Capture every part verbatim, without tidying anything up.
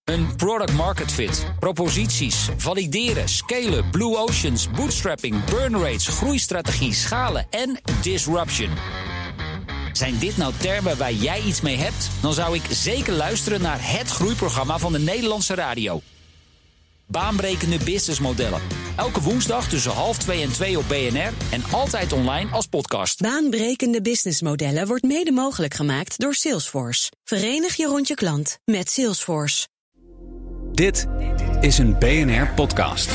Een product market fit, proposities, valideren, scalen, blue oceans, bootstrapping, burn rates, groeistrategie, schalen en disruption. Zijn dit nou termen waar jij iets mee hebt? Dan zou ik zeker luisteren naar het groeiprogramma van de Nederlandse radio. Baanbrekende businessmodellen. Elke woensdag tussen half twee en twee op B N R en altijd online als podcast. Baanbrekende businessmodellen wordt mede mogelijk gemaakt door Salesforce. Verenig je rond je klant met Salesforce. Dit is een B N R-podcast.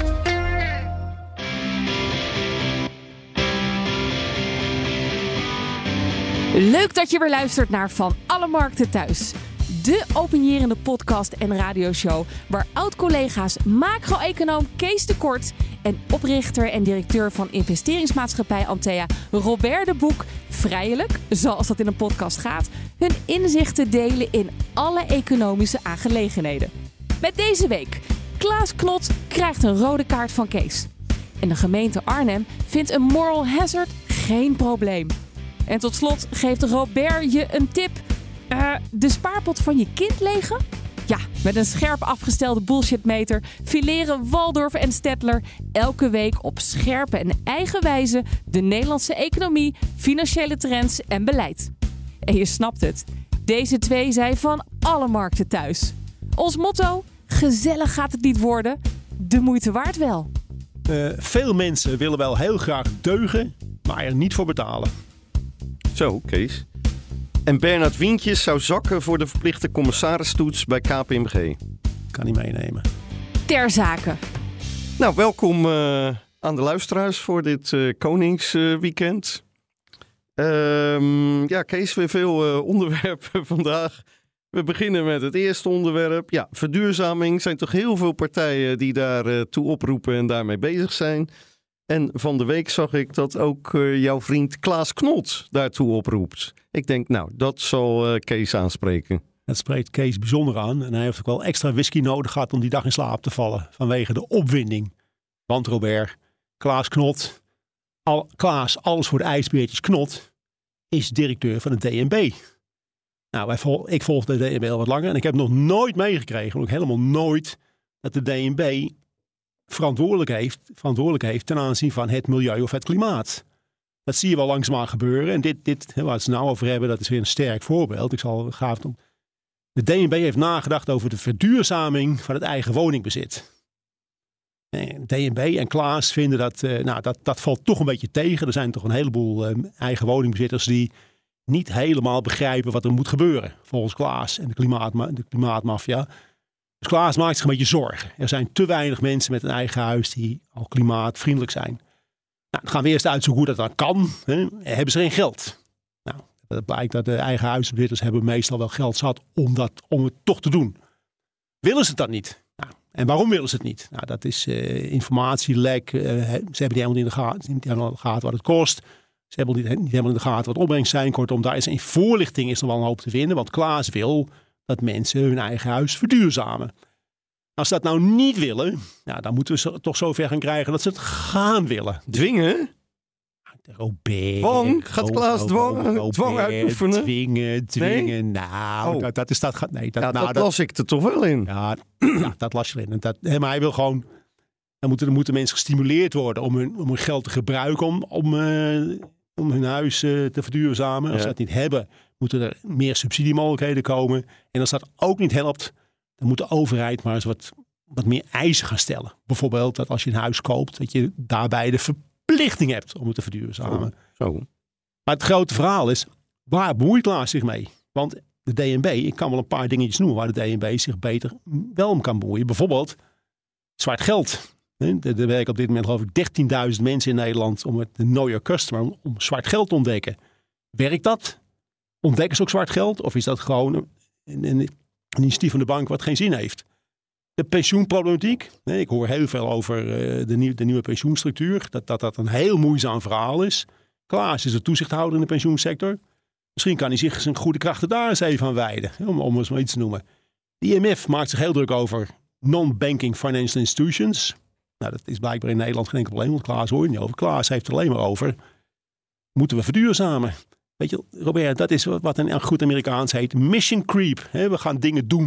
Leuk dat je weer luistert naar Van Alle Markten Thuis. De opinierende podcast en radioshow waar oud-collega's macro-econoom Kees de Kort en oprichter en directeur van investeringsmaatschappij Antea Robert de Boek vrijelijk, zoals dat in een podcast gaat, hun inzichten delen in alle economische aangelegenheden. Met deze week, Klaas Knot krijgt een rode kaart van Kees. En de gemeente Arnhem vindt een moral hazard geen probleem. En tot slot geeft Robert je een tip. Uh, de spaarpot van je kind legen? Ja, met een scherp afgestelde bullshitmeter fileren Waldorf en Stettler elke week op scherpe en eigen wijze de Nederlandse economie, financiële trends en beleid. En je snapt het, deze twee zijn van alle markten thuis. Ons motto, gezellig gaat het niet worden, de moeite waard wel. Uh, veel mensen willen wel heel graag deugen, maar er niet voor betalen. Zo, Kees. En Bernard Wientjes zou zakken voor de verplichte commissaristoets bij K P M G. Kan niet meenemen. Ter zake. Nou, welkom uh, aan de luisteraars voor dit uh, Koningsweekend. Uh, um, ja, Kees, weer veel uh, onderwerpen vandaag. We beginnen met het eerste onderwerp. Ja, verduurzaming. Er zijn toch heel veel partijen die daar uh, toe oproepen en daarmee bezig zijn. En van de week zag ik dat ook uh, jouw vriend Klaas Knot daartoe oproept. Ik denk, nou, dat zal uh, Kees aanspreken. Dat spreekt Kees bijzonder aan. En hij heeft ook wel extra whisky nodig gehad om die dag in slaap te vallen. Vanwege de opwinding. Want Robert, Klaas Knot, al, Klaas, alles voor de ijsbeertjes Knot, is directeur van het D N B. Nou, wij vol, ik volg de D N B al wat langer. En ik heb nog nooit meegekregen, ook helemaal nooit, dat de D N B verantwoordelijk heeft, verantwoordelijk heeft ten aanzien van het milieu of het klimaat. Dat zie je wel langzaamaan gebeuren. En dit, dit waar we het nou over hebben, dat is weer een sterk voorbeeld. Ik zal graag doen. De D N B heeft nagedacht over de verduurzaming van het eigen woningbezit. En D N B en Klaas vinden dat, uh, nou, dat, dat valt toch een beetje tegen. Er zijn toch een heleboel uh, eigen woningbezitters die niet helemaal begrijpen wat er moet gebeuren. Volgens Klaas en de, klimaatma- de klimaatmafia. Dus Klaas maakt zich een beetje zorgen. Er zijn te weinig mensen met een eigen huis die al klimaatvriendelijk zijn. Nou, dan gaan we eerst uitzoeken hoe dat dan kan. Hè. Hebben ze geen geld? Nou, dat blijkt dat de eigen huisbezitters hebben meestal wel geld zat om, dat, om het toch te doen. Willen ze het dan niet? Nou, en waarom willen ze het niet? Nou, dat is uh, informatielek. Uh, ze hebben niet helemaal in de gaten, niet helemaal in de gaten wat het kost. Ze hebben niet, niet helemaal in de gaten wat opbrengst zijn. Kortom, daar is in voorlichting is nog wel een hoop te vinden. Want Klaas wil dat mensen hun eigen huis verduurzamen. Als ze dat nou niet willen, nou, dan moeten we ze toch zover gaan krijgen dat ze het gaan willen. Dwingen? Robert. Dwang? Gaat Klaas dwang, dwang uitoefenen? Dwingen, dwingen. Nee? Nou, oh. dat, dat is dat. Nee, dat, ja, nou, dat, dat las ik er toch wel in. Ja, ja dat las je erin. Dat, maar hij wil gewoon. Dan moeten, dan moeten mensen gestimuleerd worden om hun, om hun geld te gebruiken om, om, uh, om hun huis uh, te verduurzamen. Als ja. ze dat niet hebben, moeten er meer subsidiemogelijkheden komen. En als dat ook niet helpt, dan moet de overheid maar eens wat, wat meer eisen gaan stellen. Bijvoorbeeld dat als je een huis koopt, dat je daarbij de verplichting hebt om het te verduurzamen. Zo. Zo. Maar het grote verhaal is, waar bemoeit Klaas zich mee? Want de D N B, ik kan wel een paar dingetjes noemen waar de D N B zich beter wel om kan bemoeien. Bijvoorbeeld zwart geld. Er werken op dit moment geloof ik dertienduizend mensen in Nederland om het Know Your Customer, om zwart geld te ontdekken. Werkt dat? Ontdekken ze ook zwart geld? Of is dat gewoon een, een initiatief van de bank wat geen zin heeft? De pensioenproblematiek. Nee, ik hoor heel veel over uh, de, nieuw, de nieuwe pensioenstructuur. Dat, dat dat een heel moeizaam verhaal is. Klaas is de toezichthouder in de pensioensector. Misschien kan hij zich zijn goede krachten daar eens even aan wijden. Om, om eens maar iets te noemen. De I M F maakt zich heel druk over non-banking financial institutions. Nou, dat is blijkbaar in Nederland geen enkel probleem. Want Klaas hoor je niet over. Klaas heeft het alleen maar over. Moeten we verduurzamen? Weet je, Robert, dat is wat in goed Amerikaans heet mission creep. We gaan dingen doen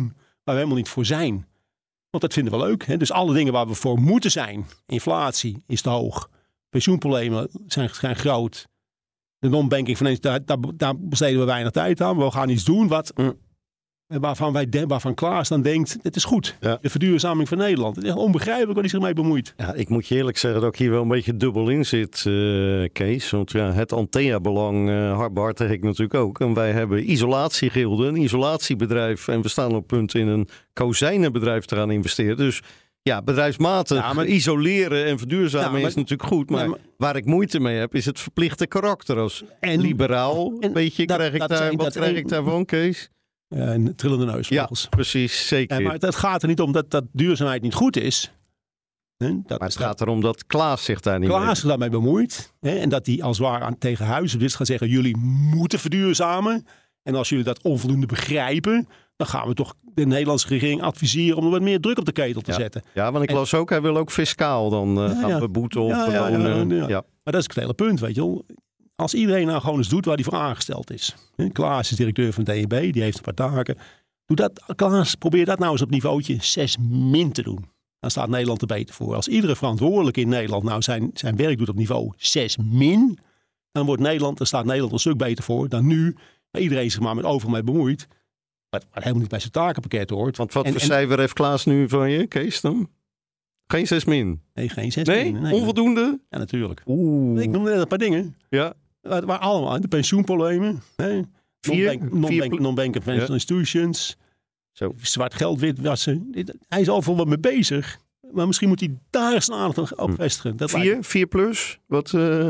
waar we helemaal niet voor zijn. Want dat vinden we leuk. Hè? Dus alle dingen waar we voor moeten zijn. Inflatie is te hoog. Pensioenproblemen zijn, zijn groot. De non-banking financial, daar, daar, daar besteden we weinig tijd aan. We gaan iets doen wat, mm. waarvan, wij de, waarvan Klaas dan denkt, het is goed. Ja. De verduurzaming van Nederland. Het is onbegrijpelijk waar hij zich mee bemoeit. Ja, ik moet je eerlijk zeggen dat ik hier wel een beetje dubbel in zit, uh, Kees. Want ja, het Antea-belang uh, behartig ik natuurlijk ook. En wij hebben isolatiegilden, een isolatiebedrijf. En we staan op het punt in een kozijnenbedrijf te gaan investeren. Dus ja, bedrijfsmatig ja, maar, isoleren en verduurzamen ja, maar, is natuurlijk goed. Maar, ja, maar waar ik moeite mee heb, is het verplichte karakter. Als en, liberaal, en, weet je, dat, krijg ik dat daar, zijn, wat krijg en, ik daarvan, Kees? Ja, een trillende neusvogels. Ja, precies, zeker. Ja, maar het gaat er niet om dat, dat duurzaamheid niet goed is. Hè? Dat, maar het gaat erom dat Klaas zich daar niet Klaas mee... Klaas zich daarmee bemoeit. Hè? En dat hij als het ware aan, tegen huisbezitters gaat zeggen, jullie moeten verduurzamen. En als jullie dat onvoldoende begrijpen, dan gaan we toch de Nederlandse regering adviseren om er wat meer druk op de ketel te ja. zetten. Ja, want ik en, las ook, hij wil ook fiscaal dan uh, ja, gaan ja. beboeten of ja, ja, belonen. Ja, ja, ja. Ja. Maar dat is het hele punt, weet je wel. Als iedereen nou gewoon eens doet waar hij voor aangesteld is. Klaas is directeur van de D N B, die heeft een paar taken. Doe dat, Klaas, probeer dat nou eens op niveautje zes min te doen. Dan staat Nederland er beter voor. Als iedere verantwoordelijke in Nederland nou zijn, zijn werk doet op niveau zes min, dan wordt Nederland, dan staat Nederland een stuk beter voor dan nu. Waar iedereen zich maar met overal mee bemoeit. Wat, wat helemaal niet bij zijn takenpakket hoort. Want wat en, voor en, cijfer heeft Klaas nu van je, Kees, dan? Geen zes min? Nee, geen zes nee? min. Nee, onvoldoende? Ja, natuurlijk. Oeh. Ik noemde net een paar dingen. Ja. Waar, waar allemaal, de pensioenproblemen. Nee. Non-bank, non-bank, non-bank financial ja. institutions. Zo. Zwart geld witwassen. Hij is al veel wat mee bezig. Maar misschien moet hij daar eens aandacht op vestigen. Dat vier, lijkt... vier plus? Wat, uh,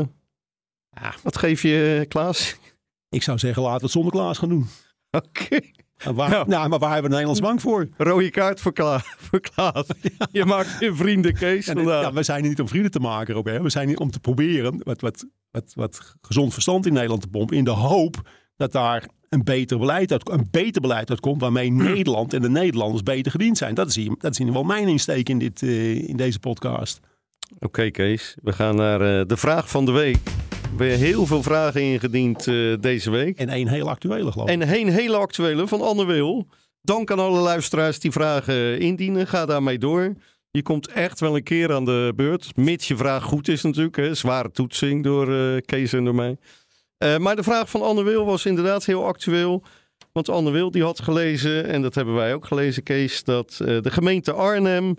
ja. wat geef je, Klaas? Ik zou zeggen, laten we het zonder Klaas gaan doen. Oké. Okay. Waar, nou. nou, maar waar hebben we de Nederlands Bank voor? Rode kaart voor, Kla- voor Klaas. Ja. Je maakt je vrienden, Kees. Ja, ja, we zijn hier niet om vrienden te maken, Robert. We zijn hier om te proberen wat, wat, wat, wat gezond verstand in Nederland te pompen. In de hoop dat daar een beter beleid uit, een beter beleid uitkomt waarmee Nederland en de Nederlanders beter gediend zijn. Dat is hier, dat is hier wel mijn insteek in, dit, uh, in deze podcast. Oké, okay, Kees. We gaan naar uh, de vraag van de week. We hebben heel veel vragen ingediend uh, deze week. En één hele actuele, geloof ik. En één hele actuele van Anne Wil. Dank aan alle luisteraars die vragen indienen. Ga daarmee door. Je komt echt wel een keer aan de beurt. Mits je vraag goed is natuurlijk. Hè. Zware toetsing door uh, Kees en door mij. Uh, maar de vraag van Anne Wil was inderdaad heel actueel. Want Anne Wil die had gelezen, en dat hebben wij ook gelezen, Kees, dat uh, de gemeente Arnhem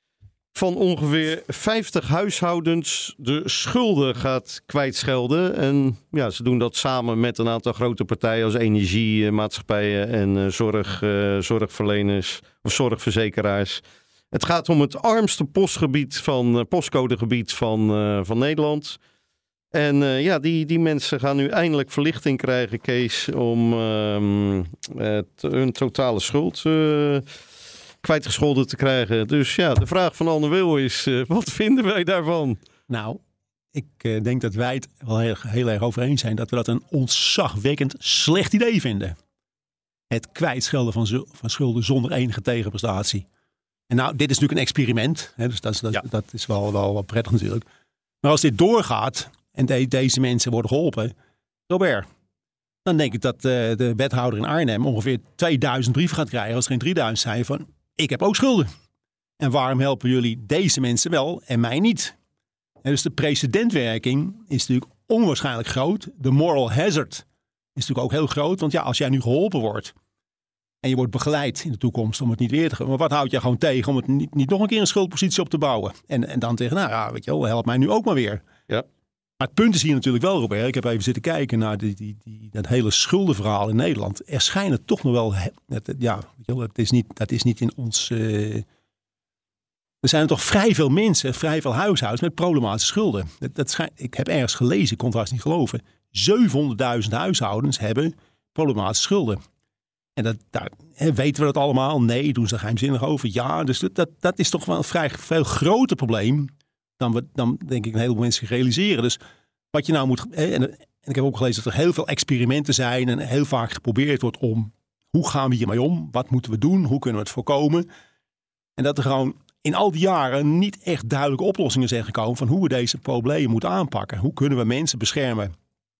van ongeveer vijftig huishoudens de schulden gaat kwijtschelden. En ja, ze doen dat samen met een aantal grote partijen als energiemaatschappijen en uh, zorg, uh, zorgverleners of zorgverzekeraars. Het gaat om het armste postgebied van, uh, postcodegebied van, uh, van Nederland. En uh, ja, die, die mensen gaan nu eindelijk verlichting krijgen, Kees, om uh, uh, t- hun totale schuld uh, kwijtgescholden te krijgen. Dus ja, de vraag van Anne Wil is, uh, wat vinden wij daarvan? Nou, ik uh, denk dat wij het wel heel, heel erg over eens zijn dat we dat een ontzagwekkend slecht idee vinden. Het kwijtschelden van, zu- van schulden zonder enige tegenprestatie. En nou, dit is natuurlijk een experiment, hè, dus dat is, dat, ja. dat is wel, wel, wel prettig natuurlijk. Maar als dit doorgaat en de, deze mensen worden geholpen, Robert, dan denk ik dat uh, de wethouder in Arnhem ongeveer tweeduizend brieven gaat krijgen, als er geen drieduizend zijn, van ik heb ook schulden. En waarom helpen jullie deze mensen wel en mij niet? En dus de precedentwerking is natuurlijk onwaarschijnlijk groot. De moral hazard is natuurlijk ook heel groot. Want ja, als jij nu geholpen wordt en je wordt begeleid in de toekomst om het niet weer te gaan. Maar wat houdt jij gewoon tegen om het niet, niet nog een keer een schuldpositie op te bouwen? En, en dan tegen, nou ja, weet je wel, help mij nu ook maar weer. Ja. Maar het punt is hier natuurlijk wel, Robert. Ik heb even zitten kijken naar die, die, die, dat hele schuldenverhaal in Nederland. Er schijnen toch nog wel, het, ja, weet je wel, het is niet, dat is niet in ons. Uh, er zijn er toch vrij veel mensen, vrij veel huishoudens met problematische schulden. Dat, dat schijn, ik heb ergens gelezen, ik kon het haast niet geloven. zevenhonderdduizend huishoudens hebben problematische schulden. En dat, daar, hè, weten we dat allemaal? Nee, doen ze er geheimzinnig over? Ja, dus dat, dat, dat is toch wel een vrij veel groter probleem dan we dan denk ik een heleboel mensen realiseren. Dus wat je nou moet... Hè, en, en ik heb ook gelezen dat er heel veel experimenten zijn en heel vaak geprobeerd wordt om hoe gaan we hiermee om? Wat moeten we doen? Hoe kunnen we het voorkomen? En dat er gewoon in al die jaren niet echt duidelijke oplossingen zijn gekomen van hoe we deze problemen moeten aanpakken. Hoe kunnen we mensen beschermen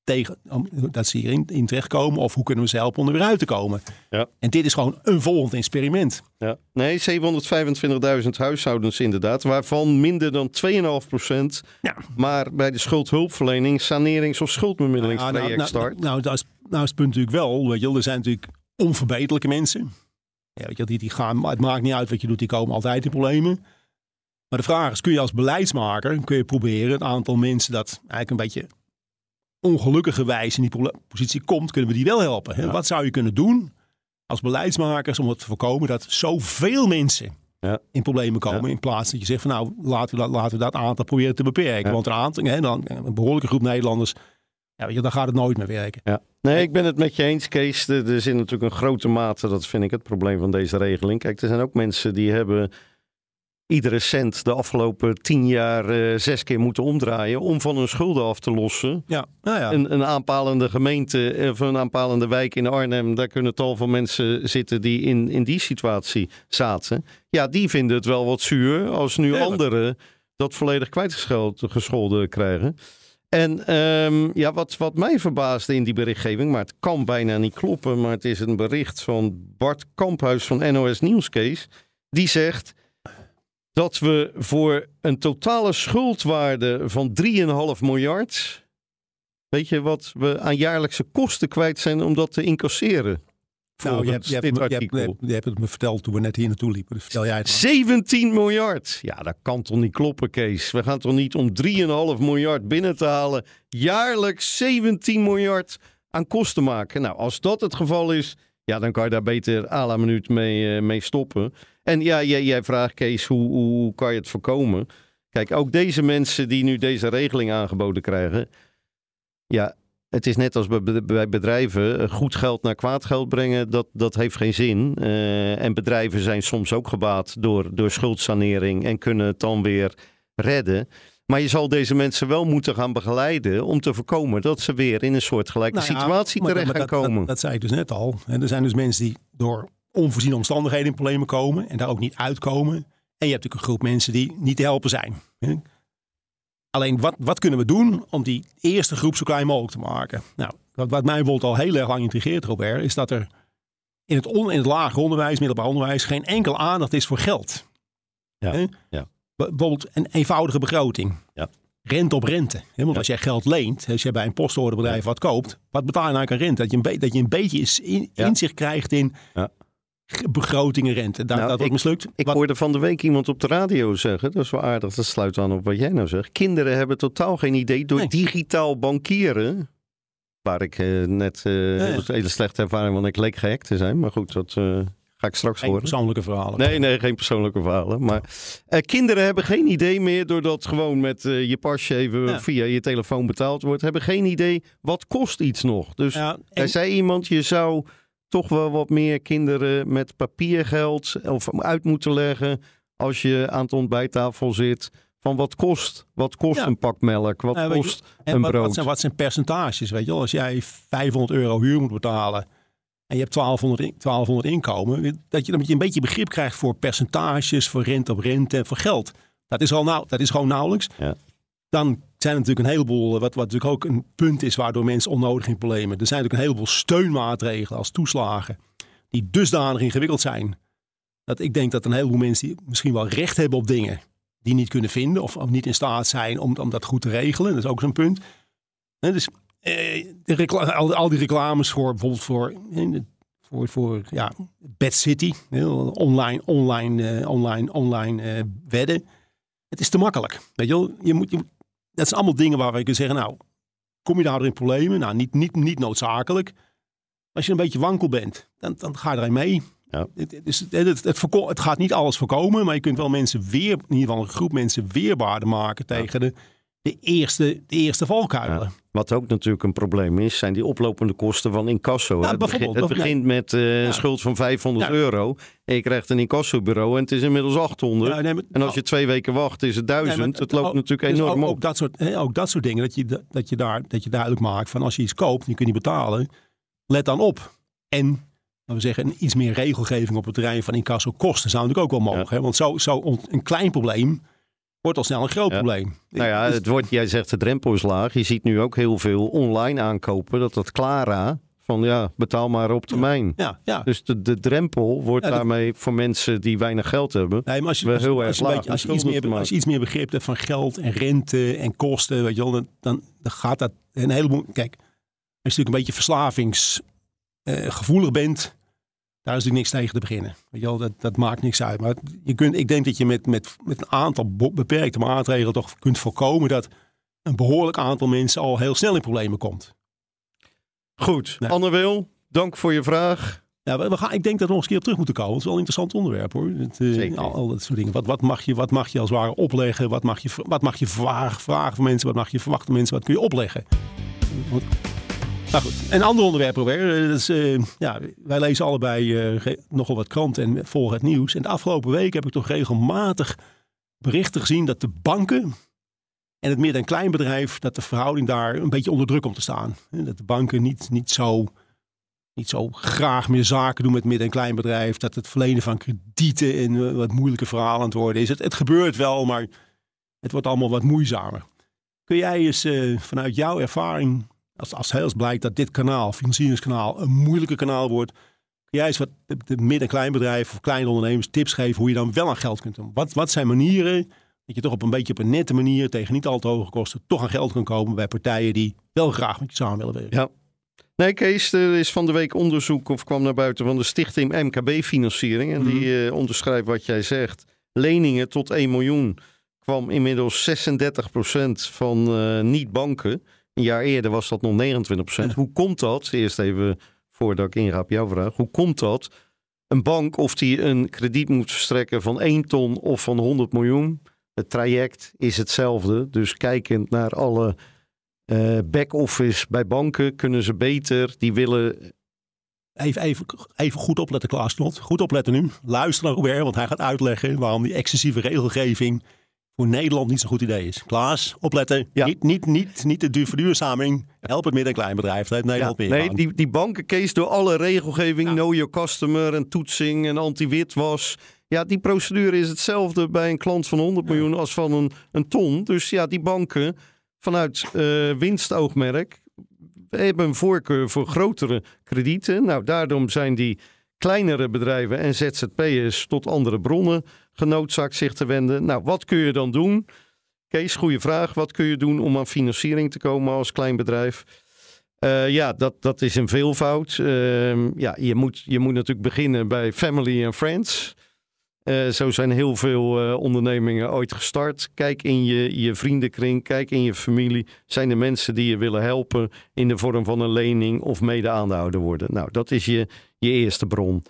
tegen, om, dat ze hierin in terechtkomen of hoe kunnen we ze helpen om er weer uit te komen. Ja. En dit is gewoon een volgend experiment. Ja. Nee, zevenhonderdvijfentwintigduizend huishoudens inderdaad, waarvan minder dan twee komma vijf procent Ja. maar bij de schuldhulpverlening, sanerings- of schuldbemiddelingstraject nou, nou, start. Nou, nou, dat is, nou is het punt natuurlijk wel, weet je wel, er zijn natuurlijk onverbeterlijke mensen. Ja, weet je wel, die, die gaan, maar het maakt niet uit wat je doet, die komen altijd in problemen. Maar de vraag is, kun je als beleidsmaker, kun je proberen het aantal mensen dat eigenlijk een beetje ongelukkigerwijs in die positie komt, kunnen we die wel helpen. Hè? Ja. Wat zou je kunnen doen als beleidsmakers om het te voorkomen dat zoveel mensen Ja. in problemen komen, ja. in plaats dat je zegt van nou, laten we dat, laten we dat aantal proberen te beperken. Ja. Want een aantal, hè, dan, een behoorlijke groep Nederlanders, ja, weet je, dan gaat het nooit meer werken. Ja. Nee, ik ben het met je eens, Kees. Er er zit natuurlijk een grote mate, dat vind ik het probleem van deze regeling. Kijk, er zijn ook mensen die hebben iedere cent de afgelopen tien jaar uh, zes keer moeten omdraaien om van hun schulden af te lossen. Ja, nou ja. Een, een aanpalende gemeente of een aanpalende wijk in Arnhem, daar kunnen tal van mensen zitten die in, in die situatie zaten. Ja, die vinden het wel wat zuur als nu Heerlijk. anderen dat volledig kwijtgescholden krijgen. En um, ja, wat, wat mij verbaasde in die berichtgeving, maar het kan bijna niet kloppen, maar het is een bericht van Bart Kamphuis van N O S Nieuws, Kees. Die zegt dat we voor een totale schuldwaarde van drie komma vijf miljard... Weet je wat we aan jaarlijkse kosten kwijt zijn om dat te incasseren? Nou, je hebt, je, hebt, dit je, hebt, artikel. je, hebt, je hebt het me verteld toen we net hier naartoe liepen. Dus vertel jij het maar. zeventien miljard. Ja, dat kan toch niet kloppen, Kees? We gaan toch niet om drie komma vijf miljard binnen te halen jaarlijks zeventien miljard aan kosten maken? Nou, als dat het geval is, ja, dan kan je daar beter à la minuut mee, uh, mee stoppen. En ja, jij, jij vraagt, Kees, hoe, hoe kan je het voorkomen? Kijk, ook deze mensen die nu deze regeling aangeboden krijgen, ja, het is net als bij bedrijven, goed geld naar kwaad geld brengen, dat, dat heeft geen zin. Uh, en bedrijven zijn soms ook gebaat door, door schuldsanering en kunnen het dan weer redden. Maar je zal deze mensen wel moeten gaan begeleiden om te voorkomen dat ze weer in een soortgelijke Nou ja, situatie maar, terecht maar gaan dat, komen. Dat, dat zei ik dus net al. En er zijn dus mensen die door onvoorziene omstandigheden in problemen komen en daar ook niet uitkomen. En je hebt natuurlijk een groep mensen die niet te helpen zijn. Hè? Alleen, wat, wat kunnen we doen om die eerste groep zo klein mogelijk te maken? Nou, wat, wat mij bijvoorbeeld al heel erg lang intrigeert, Robert, is dat er in het, on, in het lager onderwijs, middelbaar onderwijs, geen enkel aandacht is voor geld. Ja, Hè? ja. Bijvoorbeeld een eenvoudige begroting. Ja. Rente op rente. Hè? Want Ja. als jij geld leent, als jij bij een postorderbedrijf wat koopt, wat betaal je nou aan rente? Dat je een, be- dat je een beetje in, Ja. inzicht krijgt in Ja. begrotingen, rente. Dat, Nou, dat wordt ik- mislukt. Ik Wat- hoorde van de week iemand op de radio zeggen, dat is wel aardig, dat sluit aan op wat jij nou zegt. Kinderen hebben totaal geen idee door Nee. digitaal bankieren, waar ik uh, net uh, Ja, ja. een hele slechte ervaring, want ik leek gehackt te zijn. Maar goed, dat uh, ga ik straks Geen horen. persoonlijke verhalen. Nee, nee, geen persoonlijke verhalen. Maar uh, kinderen hebben geen idee meer, doordat gewoon met uh, je pasje even Ja. via je telefoon betaald wordt, hebben geen idee wat kost iets nog. Dus Ja, er en- zei iemand, je zou toch wel wat meer kinderen met papiergeld of uit moeten leggen als je aan de ontbijttafel zit. Van wat kost? Wat kost Ja. een pak melk? Wat Nou, weet je, kost en een wat, brood? wat, zijn, wat zijn percentages? Weet je wel? Als jij vijfhonderd euro huur moet betalen en je hebt twaalfhonderd, in- twaalfhonderd inkomen, dat je, dat je een beetje begrip krijgt voor percentages, voor rente op rente en voor geld. Dat is, al nou, dat is gewoon nauwelijks. Ja. Dan zijn er natuurlijk een heleboel, wat, wat natuurlijk ook een punt is waardoor mensen onnodig in problemen. Er zijn natuurlijk een heleboel steunmaatregelen als toeslagen die dusdanig ingewikkeld zijn. Dat ik denk dat een heleboel mensen die misschien wel recht hebben op dingen die niet kunnen vinden of, of niet in staat zijn om, om dat goed te regelen. Dat is ook zo'n punt. He, dus eh, de recla- al, al die reclames voor bijvoorbeeld voor, eh, voor, voor ja, Bad City, eh, online, online, eh, online, online eh, wedden. Het is te makkelijk. Weet je wel? Je moet, je moet, dat zijn allemaal dingen waar je kunt zeggen, nou, kom je daardoor in problemen? Nou, niet, niet, niet noodzakelijk. Als je een beetje wankel bent, dan, dan ga je erin mee. Ja. Het, het, is- het, het, het, voorko- het gaat niet alles voorkomen, maar je kunt wel mensen weer, in ieder geval een groep mensen weerbaarder maken tegen de, de, eerste, de eerste valkuilen. Ja. Wat ook natuurlijk een probleem is, zijn die oplopende kosten van incasso. Ja, het begint, bijvoorbeeld. het begint met uh, Ja. een schuld van vijfhonderd Ja. euro. En je krijgt een incassobureau en het is inmiddels achthonderd. Ja, nee, maar- en als je twee weken wacht, is het duizend. Nee, maar- het loopt ook- natuurlijk dus enorm ook, op. ook, dat soort, hè, ook dat soort dingen, dat je, dat, je daar, dat je duidelijk maakt van als je iets koopt en je kunt niet betalen, let dan op. En, laten we zeggen, een iets meer regelgeving op het terrein van incasso kosten zou natuurlijk ook wel mogen. Ja. Hè? Want zo, zo ont- een klein probleem wordt al snel een groot Ja. probleem. Nou ja, het wordt, jij zegt de drempel is laag. Je ziet nu ook heel veel online aankopen. Dat dat Clara, van ja, betaal maar op termijn. Ja, ja. Dus de, de drempel wordt Ja, dat- daarmee voor mensen die weinig geld hebben. Nee, maar als je, wel als, heel als erg je, een laag beetje- als, je om iets schulden te meer, als je maken. iets meer begrip hebt van geld en rente en kosten, weet je wel, dan, dan, dan gaat dat een heleboel. Kijk, als je natuurlijk een beetje verslavingsgevoelig bent, daar is natuurlijk niks tegen te beginnen. Weet je wel, dat, dat maakt niks uit. Maar je kunt, ik denk dat je met, met, met een aantal bo- beperkte maatregelen toch kunt voorkomen dat een behoorlijk aantal mensen al heel snel in problemen komt. Goed, Nee. Anne Wil, dank voor je vraag. Ja, we we gaan, ik denk dat we nog eens een keer op terug moeten komen. Het is wel een interessant onderwerp hoor. Het, eh, Zeker. al, al dat soort dingen. Wat, wat, mag je, wat mag je als het ware opleggen? Wat mag je, wat mag je vragen, vragen van mensen? Wat mag je verwachten van mensen? Wat kun je opleggen? Want- Nou goed, een ander onderwerp Robert. Dat is, eh, ja, wij lezen allebei eh, ge- nogal wat kranten en volgen het nieuws. En de afgelopen week heb ik toch regelmatig berichten gezien dat de banken en het midden- en kleinbedrijf, dat de verhouding daar een beetje onder druk komt te staan. Dat de banken niet, niet zo... niet zo graag meer zaken doen met midden- en kleinbedrijf. Dat het verlenen van kredieten en uh, wat moeilijke verhalen aan het worden is. Het, het gebeurt wel, maar het wordt allemaal wat moeizamer. Kun jij eens uh, vanuit jouw ervaring, als, als heel blijkt dat dit kanaal, financieringskanaal, een moeilijke kanaal wordt. Kun jij eens wat de, de midden- en kleinbedrijven of kleine ondernemers tips geven hoe je dan wel aan geld kunt doen? Wat, wat zijn manieren dat je toch op een beetje op een nette manier tegen niet al te hoge kosten toch aan geld kan komen bij partijen die wel graag met je samen willen werken? Ja. Nee, Kees, er is van de week onderzoek of kwam naar buiten van de stichting M K B-financiering. En die uh, onderschrijft wat jij zegt. Leningen tot één miljoen kwam inmiddels zesendertig procent van uh, niet-banken. Een jaar eerder was dat nog negenentwintig procent. Ja. Hoe komt dat? Eerst even voordat ik inga op jouw vraag. Hoe komt dat? Een bank, of die een krediet moet verstrekken van één ton of van honderd miljoen. Het traject is hetzelfde. Dus kijkend naar alle Uh, back-office bij banken kunnen ze beter. Die willen... Even, even, even goed opletten, Klaas Knot. Goed opletten nu. Luister naar Robert, want hij gaat uitleggen waarom die excessieve regelgeving voor Nederland niet zo'n goed idee is. Klaas, opletten. Ja. Niet, niet, niet, niet de du- verduurzaming. Help het midden- en kleinbedrijf. Dat heeft Nederland ja, meer Nee, die, die banken, Kees, door alle regelgeving, ja. Know your customer en toetsing en anti-witwas. Ja, die procedure is hetzelfde bij een klant van honderd ja. miljoen als van een, een ton. Dus ja, die banken vanuit uh, winstoogmerk we hebben een voorkeur voor grotere kredieten. Nou, daarom zijn die kleinere bedrijven en Z Z P'ers tot andere bronnen genoodzaakt zich te wenden. Nou, wat kun je dan doen? Kees, goede vraag. Wat kun je doen om aan financiering te komen als klein bedrijf? Uh, ja, dat, dat is een veelvoud. Uh, ja, je moet, je moet natuurlijk beginnen bij family and friends. Uh, zo zijn heel veel uh, ondernemingen ooit gestart. Kijk in je, je vriendenkring, kijk in je familie. Zijn er mensen die je willen helpen in de vorm van een lening of mede-aandeelhouder worden? Nou, dat is je, je eerste bron.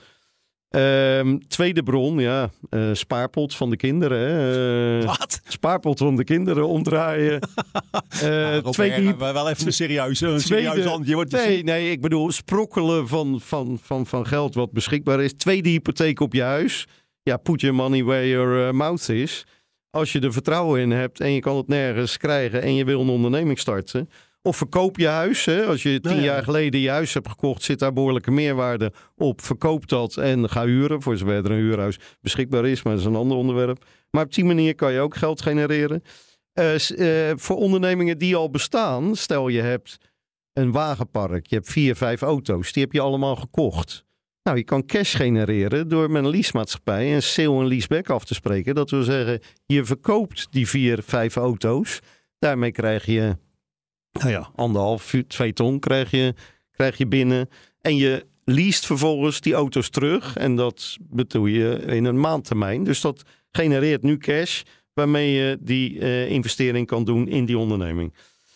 Uh, tweede bron, ja, uh, spaarpot van de kinderen. Hè. Uh, Wat? Spaarpot van de kinderen omdraaien. uh, ja, tweede, wel even serieus. Een tweede, serieus hand. Je wordt nee, nee, ik bedoel sprokkelen van, van, van, van geld wat beschikbaar is. Tweede hypotheek op je huis. Ja, put your money where your uh, mouth is. Als je er vertrouwen in hebt en je kan het nergens krijgen en je wil een onderneming starten. Of verkoop je huis. Hè? Als je tien nou ja. jaar geleden je huis hebt gekocht, zit daar behoorlijke meerwaarde op. Verkoop dat en ga huren. Voor zover er een huurhuis beschikbaar is, maar dat is een ander onderwerp. Maar op die manier kan je ook geld genereren. Uh, uh, voor ondernemingen die al bestaan, stel je hebt een wagenpark. Je hebt vier, vijf auto's. Die heb je allemaal gekocht. Nou, je kan cash genereren door met een leasemaatschappij een sale en leaseback af te spreken. Dat wil zeggen, je verkoopt die vier, vijf auto's. Daarmee krijg je, nou ja, anderhalf, twee ton krijg je, krijg je binnen. En je leest vervolgens die auto's terug. En dat bedoel je in een maandtermijn. Dus dat genereert nu cash waarmee je die uh, investering kan doen in die onderneming.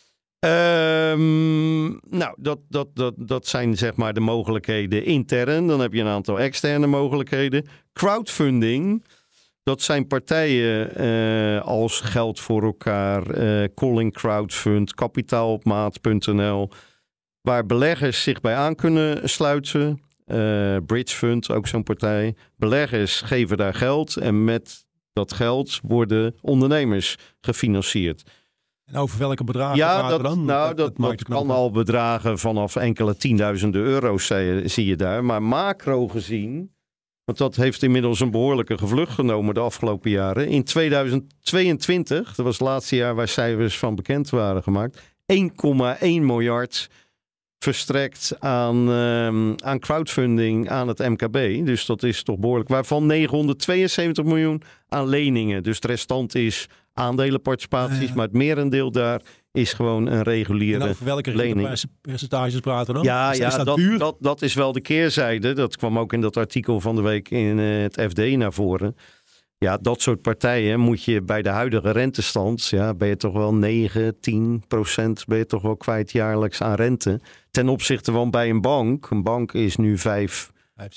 Um, nou, dat, dat, dat, dat zijn zeg maar de mogelijkheden intern. Dan heb je een aantal externe mogelijkheden. Crowdfunding, dat zijn partijen uh, als Geld voor elkaar, uh, Calling Crowdfund, kapitaalopmaat punt n l, waar beleggers zich bij aan kunnen sluiten. Uh, Bridgefund, ook zo'n partij. Beleggers geven daar geld en met dat geld worden ondernemers gefinancierd. En over welke bedragen ja, praten dat, dan? Nou, dat, dat, dat, dat kan al bedragen vanaf enkele tienduizenden euro's zie je, zie je daar. Maar macro gezien Want dat heeft inmiddels een behoorlijke gevlucht genomen de afgelopen jaren. In tweeduizend tweeëntwintig, dat was het laatste jaar waar cijfers van bekend waren gemaakt, één komma één miljard verstrekt aan, um, aan crowdfunding aan het M K B. Dus dat is toch behoorlijk. Waarvan negenhonderdtweeënzeventig miljoen aan leningen. Dus het restant is aandelenparticipaties. Ja, ja. Maar het merendeel daar is gewoon een reguliere en over welke lening. Percentages praten dan? Ja, is, ja is dat, dat, duur? dat, dat is wel de keerzijde. Dat kwam ook in dat artikel van de week in uh, het F D naar voren. Ja, dat soort partijen moet je bij de huidige rentestand, ja, ben je toch wel negen, tien procent ben je toch wel kwijt jaarlijks aan rente. Ten opzichte van bij een bank. Een bank is nu vijf,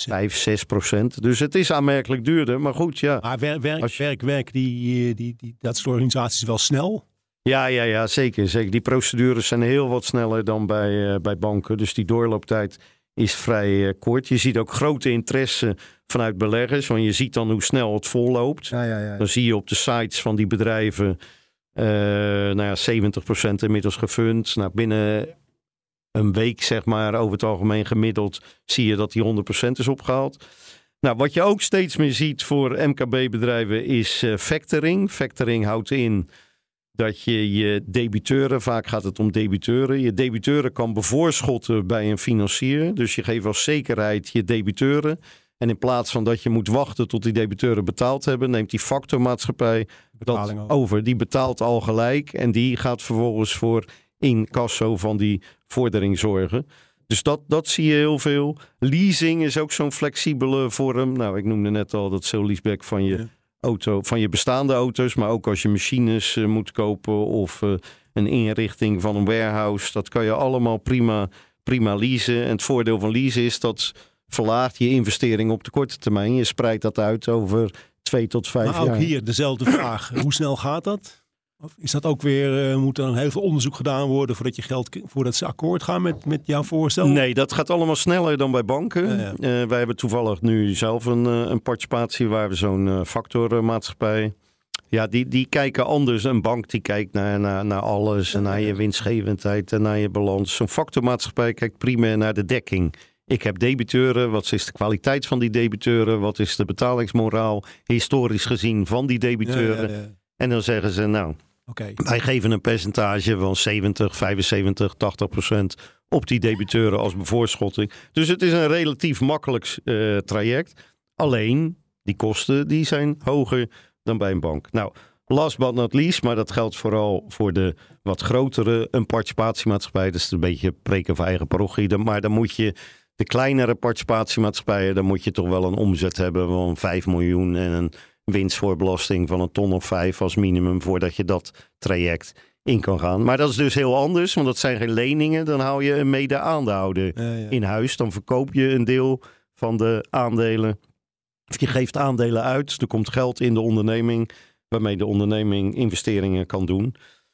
zes procent. Dus het is aanmerkelijk duurder. Maar goed, ja. Maar werk, werk, Als je... werk, werk die, die, die, dat soort organisaties wel snel? Ja, ja, ja, zeker, zeker. Die procedures zijn heel wat sneller dan bij, uh, bij banken. Dus die doorlooptijd is vrij uh, kort. Je ziet ook grote interesse vanuit beleggers. Want je ziet dan hoe snel het volloopt. Ja, ja, ja. Dan zie je op de sites van die bedrijven uh, nou ja, zeventig procent inmiddels gefund. Nou, binnen een week, zeg maar, over het algemeen gemiddeld, zie je dat die honderd procent is opgehaald. Nou, wat je ook steeds meer ziet voor M K B-bedrijven is uh, factoring. Factoring houdt in dat je je debiteuren, vaak gaat het om debiteuren, je debiteuren kan bevoorschotten bij een financier. Dus je geeft als zekerheid je debiteuren. En in plaats van dat je moet wachten tot die debiteuren betaald hebben, neemt die factormaatschappij dat over. Die betaalt al gelijk en die gaat vervolgens voor incasso van die vordering zorgen. Dus dat, dat zie je heel veel. Leasing is ook zo'n flexibele vorm. Nou, ik noemde net al dat sale-leaseback van je... Ja. Auto, van je bestaande auto's, maar ook als je machines uh, moet kopen of uh, een inrichting van een warehouse. Dat kan je allemaal prima, prima leasen. En het voordeel van leasen is dat verlaagt je investering op de korte termijn. Je spreidt dat uit over twee tot vijf jaar. Maar ook hier dezelfde vraag. Hoe snel gaat dat? Of is dat ook weer, uh, moet er een heel veel onderzoek gedaan worden voordat je geld, voordat ze akkoord gaan met, met jouw voorstel? Nee, dat gaat allemaal sneller dan bij banken. Ja, ja. Uh, wij hebben toevallig nu zelf een, uh, een participatie waar we zo'n uh, factormaatschappij. Ja, die, die kijken anders. Een bank die kijkt naar, naar, naar alles, en naar je winstgevendheid en naar je balans. Zo'n factormaatschappij kijkt primair naar de dekking. Ik heb debiteuren, wat is de kwaliteit van die debiteuren? Wat is de betalingsmoraal historisch gezien van die debiteuren? Ja, ja, ja. En dan zeggen ze, nou, okay. Wij geven een percentage van zeventig, vijfenzeventig, tachtig procent op die debiteuren als bevoorschotting. Dus het is een relatief makkelijk uh, traject. Alleen, die kosten die zijn hoger dan bij een bank. Nou, last but not least, maar dat geldt vooral voor de wat grotere, een participatiemaatschappij. Dat is een beetje preken van eigen parochie. Maar dan moet je, de kleinere participatiemaatschappijen, dan moet je toch wel een omzet hebben van vijf miljoen en een winstvoorbelasting van een ton of vijf als minimum voordat je dat traject in kan gaan. Maar dat is dus heel anders, want dat zijn geen leningen. Dan hou je een mede-aandeelhouder ja, ja. in huis. Dan verkoop je een deel van de aandelen. Je geeft aandelen uit. Er komt geld in de onderneming waarmee de onderneming investeringen kan doen.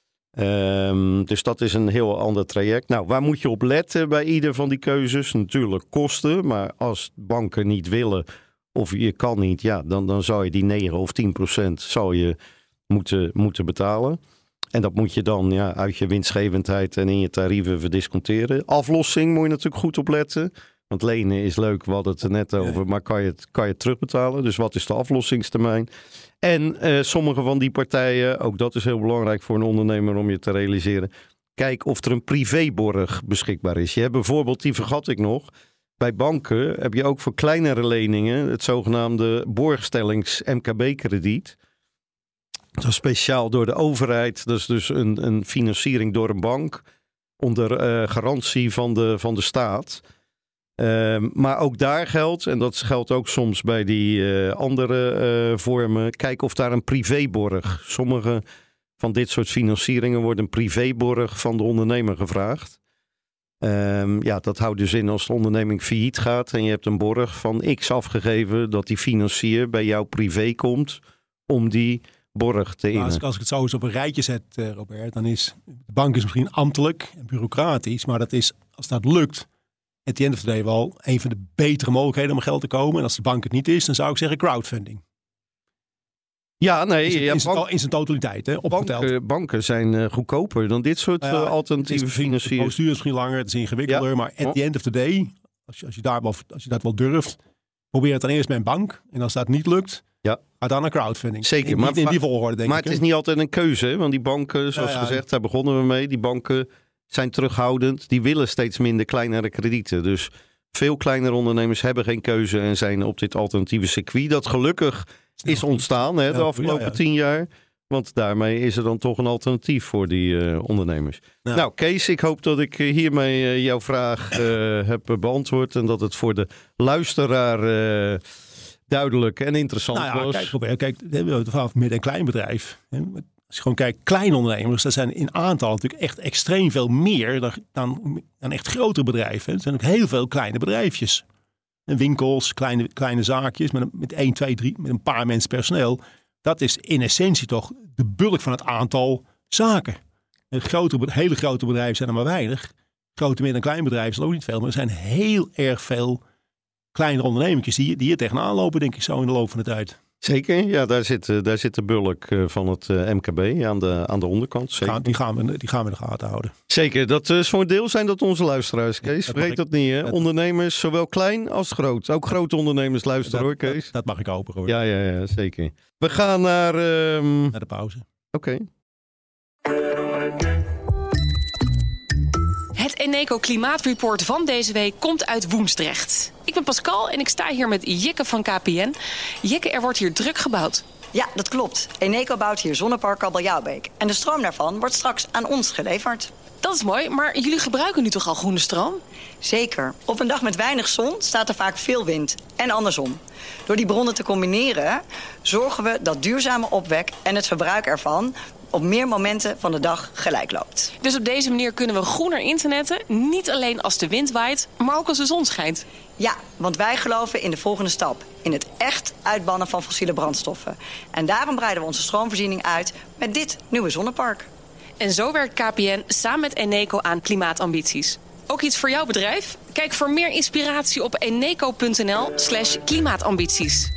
Um, dus dat is een heel ander traject. Nou, waar moet je op letten bij ieder van die keuzes? Natuurlijk kosten, maar als banken niet willen of je kan niet, ja, dan, dan zou je die negen of tien procent zou je moeten, moeten betalen. En dat moet je dan ja, uit je winstgevendheid en in je tarieven verdisconteren. Aflossing moet je natuurlijk goed op letten. Want lenen is leuk, we hadden het er net over, ja. maar kan je het, kan je het terugbetalen? Dus wat is de aflossingstermijn? En uh, sommige van die partijen, ook dat is heel belangrijk voor een ondernemer om je te realiseren. Kijk of er een privéborg beschikbaar is. Je hebt bijvoorbeeld, die vergat ik nog, bij banken heb je ook voor kleinere leningen het zogenaamde borgstellings-M K B-krediet. Dat is speciaal door de overheid. Dat is dus een, een financiering door een bank onder uh, garantie van de, van de staat. Uh, maar ook daar geldt, en dat geldt ook soms bij die uh, andere uh, vormen, kijk of daar een privéborg. Sommige van dit soort financieringen wordt een privéborg van de ondernemer gevraagd. Um, ja, dat houdt dus in als de onderneming failliet gaat en je hebt een borg van X afgegeven, dat die financier bij jou privé komt om die borg te innen. Als ik, als ik het zo eens op een rijtje zet, uh, Robert, dan is de bank is misschien ambtelijk en bureaucratisch, maar dat is, als dat lukt, at the end of the day wel een van de betere mogelijkheden om geld te komen. En als de bank het niet is, dan zou ik zeggen crowdfunding. Ja, nee. In zijn, ja, in zijn, bank, in zijn totaliteit, hè, opgeteld. Banken, banken zijn uh, goedkoper dan dit soort uh, uh, alternatieve financieren. De proceduur is misschien langer, het is ingewikkelder. Ja. Maar at the end of the day, als je, als je, daar wel, als je dat wel durft, probeer het dan eerst met een bank. En als dat niet lukt, ja. ga dan naar crowdfunding. Zeker. In, maar in die volgorde, denk maar ik. Maar het is niet altijd een keuze. Hè? Want die banken, zoals ja, ja. gezegd, daar begonnen we mee. Die banken zijn terughoudend. Die willen steeds minder kleinere kredieten. Dus veel kleinere ondernemers hebben geen keuze en zijn op dit alternatieve circuit. Dat gelukkig is ontstaan hè, de afgelopen ja, ja. tien jaar. Want daarmee is er dan toch een alternatief voor die uh, ondernemers. Ja. Nou, Kees, ik hoop dat ik hiermee uh, jouw vraag uh, heb beantwoord. En dat het voor de luisteraar uh, duidelijk en interessant nou ja, was. Kijk, Robert, kijk, we hebben het over midden- en kleinbedrijf. Als je gewoon kijkt, kleine ondernemers, dat zijn in aantal natuurlijk echt extreem veel meer dan, dan, dan echt grotere bedrijven. Er zijn ook heel veel kleine bedrijfjes. En winkels, kleine, kleine zaakjes met, met één, twee, drie, met een paar mensen personeel. Dat is in essentie toch de bulk van het aantal zaken. En grote, hele grote bedrijven zijn er maar weinig. Grote, midden- en kleinbedrijven zijn ook niet veel. Maar er zijn heel erg veel kleinere ondernemers die, die hier tegenaan lopen, denk ik zo in de loop van de tijd. Zeker, ja, daar zit, daar zit de bulk van het M K B aan de, aan de onderkant. Zeker. Die, gaan we, die gaan we in de gaten houden. Zeker, dat is voor een deel zijn dat onze luisteraars, Kees. Vergeet ja, dat, dat niet, hè? Dat, ondernemers, zowel klein als groot. Ook grote ondernemers luisteren, dat, hoor, Kees. Dat, dat mag ik hopen, hoor. Ja, ja, ja, zeker. We gaan naar... Um... Naar de pauze. Oké. Okay. Het Eneco Klimaatreport van deze week komt uit Woensdrecht. Ik ben Pascal en ik sta hier met Jikke van K P N. Jikke, er wordt hier druk gebouwd. Ja, dat klopt. Eneco bouwt hier zonnepark Kabeljauwbeek. En de stroom daarvan wordt straks aan ons geleverd. Dat is mooi, maar jullie gebruiken nu toch al groene stroom? Zeker. Op een dag met weinig zon staat er vaak veel wind. En andersom. Door die bronnen te combineren zorgen we dat duurzame opwek en het verbruik ervan op meer momenten van de dag gelijk loopt. Dus op deze manier kunnen we groener internetten, niet alleen als de wind waait, maar ook als de zon schijnt. Ja, want wij geloven in de volgende stap. In het echt uitbannen van fossiele brandstoffen. En daarom breiden we onze stroomvoorziening uit met dit nieuwe zonnepark. En zo werkt K P N samen met Eneco aan klimaatambities. Ook iets voor jouw bedrijf? Kijk voor meer inspiratie op eneco.nl slash klimaatambities.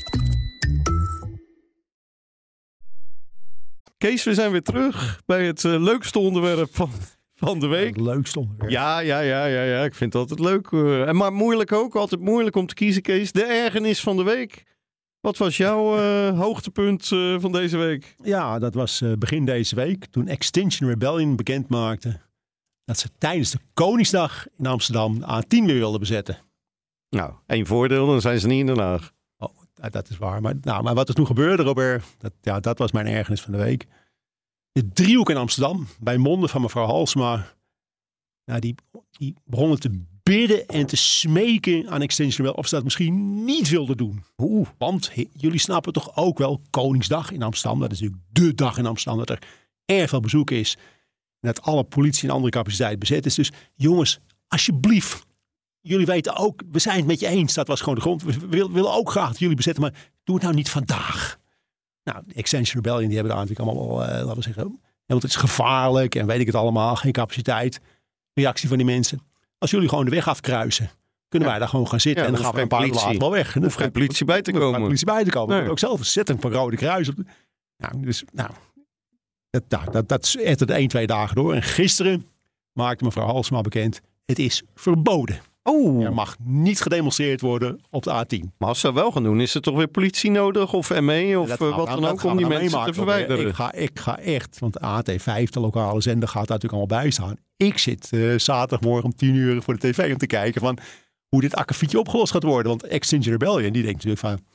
Kees, we zijn weer terug bij het uh, leukste onderwerp van, van de week. Het leukste onderwerp. Ja, ja, ja, ja, ja. Ik vind het altijd leuk. Uh, en maar moeilijk ook. Altijd moeilijk om te kiezen, Kees. De ergernis van de week. Wat was jouw uh, hoogtepunt uh, van deze week? Ja, dat was uh, begin deze week. Toen Extinction Rebellion bekend maakte dat ze tijdens de Koningsdag in Amsterdam de A tien weer wilden bezetten. Nou, één voordeel, dan zijn ze niet in Den Haag. Oh, dat is waar. Maar, nou, maar wat er toen gebeurde, Robert, dat, ja, dat was mijn ergernis van de week. De driehoek in Amsterdam, bij monden van mevrouw Halsema, nou, die, die begonnen te bidden en te smeken aan Extinction Rebellion of ze dat misschien niet wilden doen. Oeh, want he, jullie snappen toch ook wel Koningsdag in Amsterdam. Dat is natuurlijk dé dag in Amsterdam, dat er erg veel bezoek is. En dat alle politie en andere capaciteit bezet is. Dus jongens, alsjeblieft. Jullie weten ook, we zijn het met je eens. Dat was gewoon de grond. We willen ook graag dat jullie bezetten. Maar doe het nou niet vandaag. Nou, de Extinction Rebellion, die hebben daar natuurlijk allemaal, uh, laten we zeggen. Want het is gevaarlijk en weet ik het allemaal. Geen capaciteit. Reactie van die mensen. Als jullie gewoon de weg afkruisen, kunnen ja. wij daar gewoon gaan zitten. Ja, en dan gaan we een paar later wel weg. Er hoeft geen politie bij te komen. politie bij te komen. Nee. Ook zelf een zetting van Rode Kruis. Op de, nou, dus, nou... Dat, dat, dat, dat is echt het één, twee dagen door. En gisteren maakte mevrouw Halsema bekend, het is verboden. Oh. Er mag niet gedemonstreerd worden op de A tien. Maar als ze dat wel gaan doen, is er toch weer politie nodig of M E of dat, wat dan ook om die mensen te verwijderen? Ik ga, ik ga echt, want A T vijf, de lokale zender, gaat daar natuurlijk allemaal bij staan. Ik zit uh, zaterdagmorgen om tien uur voor de tv om te kijken van hoe dit akkefietje opgelost gaat worden. Want Extinction Rebellion, die denkt natuurlijk van,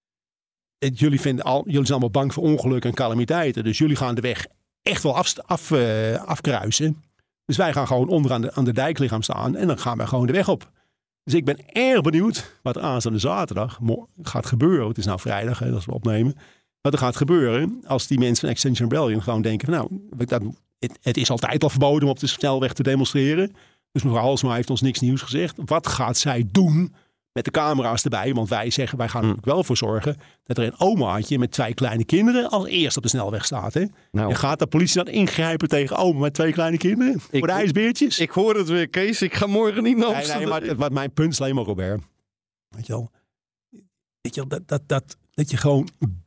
Jullie, vinden al, jullie zijn allemaal bang voor ongelukken en calamiteiten. Dus jullie gaan de weg echt wel af, af, uh, afkruisen. Dus wij gaan gewoon onderaan de, aan de dijklichaam staan. En dan gaan wij gewoon de weg op. Dus ik ben erg benieuwd wat er aanstaande zaterdag gaat gebeuren. Het is nou vrijdag, hè, als we opnemen. Wat er gaat gebeuren als die mensen van Extinction Rebellion gewoon denken van, nou, dat, het, het is altijd al verboden om op de snelweg te demonstreren. Dus mevrouw Halsema heeft ons niks nieuws gezegd. Wat gaat zij doen? Met de camera's erbij, want wij zeggen, wij gaan er ook wel voor zorgen dat er een omaatje met twee kleine kinderen als eerst op de snelweg staat. Hè? Nou. En gaat de politie dan ingrijpen tegen oma met twee kleine kinderen? Ik, voor de ijsbeertjes? Ik hoor het weer, Kees. Ik ga morgen niet naar Amsterdam. Nee, nee, maar wat mijn punt is alleen maar, Robert. Weet je wel, weet je wel dat, dat, dat, dat je gewoon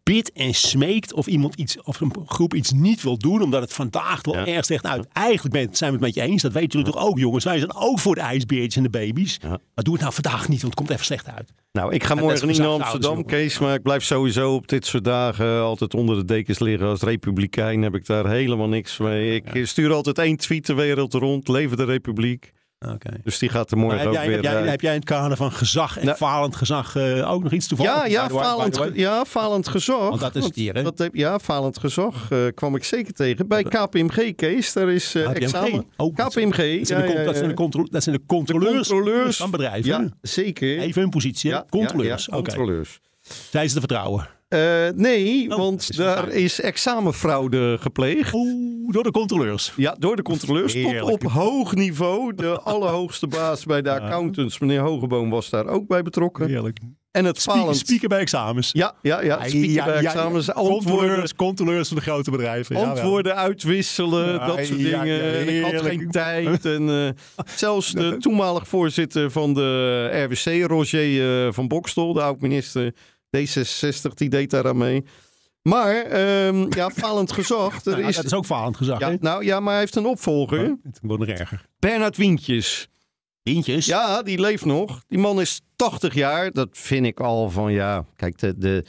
bidt en smeekt of iemand iets of een groep iets niet wil doen, omdat het vandaag wel ja. erg slecht uit. Eigenlijk ben, zijn we het met je eens. Dat weten jullie ja. toch ook, jongens. Wij zijn ook voor de ijsbeertjes en de baby's. Ja. Maar doe het nou vandaag niet, want het komt even slecht uit. Nou, ik ga en morgen niet naar Amsterdam, Kees, maar ik blijf sowieso op dit soort dagen altijd onder de dekens liggen. Als republikein heb ik daar helemaal niks mee. Ik ja. stuur altijd één tweet de wereld rond. Leven de Republiek. Okay. Dus die gaat er morgen heb ook jij, weer... Heb jij, heb jij in het kader van gezag en nou, falend gezag uh, ook nog iets toevallig? Ja, ja, falend, ge- ja falend gezag. Want dat is het hier, hè? Dat, ja, falend gezag uh, kwam ik zeker tegen. Bij K P M G, Kees, daar is uh, examen... Oh, K P M G. Dat zijn, ja, de, ja, dat zijn de, contro- dat zijn de controleurs, de controleurs van bedrijven. Ja, zeker. Even hun positie, ja, controleurs. Ja, ja, controleurs. Okay. Zijn ze te vertrouwen? Uh, nee, oh, want is daar is examenfraude gepleegd. Oeh, door de controleurs. Ja, door de controleurs. Tot op hoog niveau. De allerhoogste baas bij de accountants, meneer Hogeboom, was daar ook bij betrokken. Heerlijk. En het Speaker, falend... speaker bij examens. Ja, ja, ja. Speaker ja, bij ja, examens. Ja, controleurs, controleurs van de grote bedrijven. Antwoorden ja, uitwisselen, ja, dat soort ja, dingen. Ja, en ik had geen tijd. En uh, zelfs de toenmalig voorzitter van de R W C, Roger uh, van Bokstel, de oud-minister D zesenzestig, die deed daar aan mee. Maar, um, ja, falend gezag. Er ja, is... Dat is ook falend gezag, ja, hè? Nou ja, maar hij heeft een opvolger. Oh, het wordt nog erger. Bernard Wientjes. Wientjes? Ja, die leeft nog. Die man is tachtig jaar. Dat vind ik al van, ja, kijk, de... de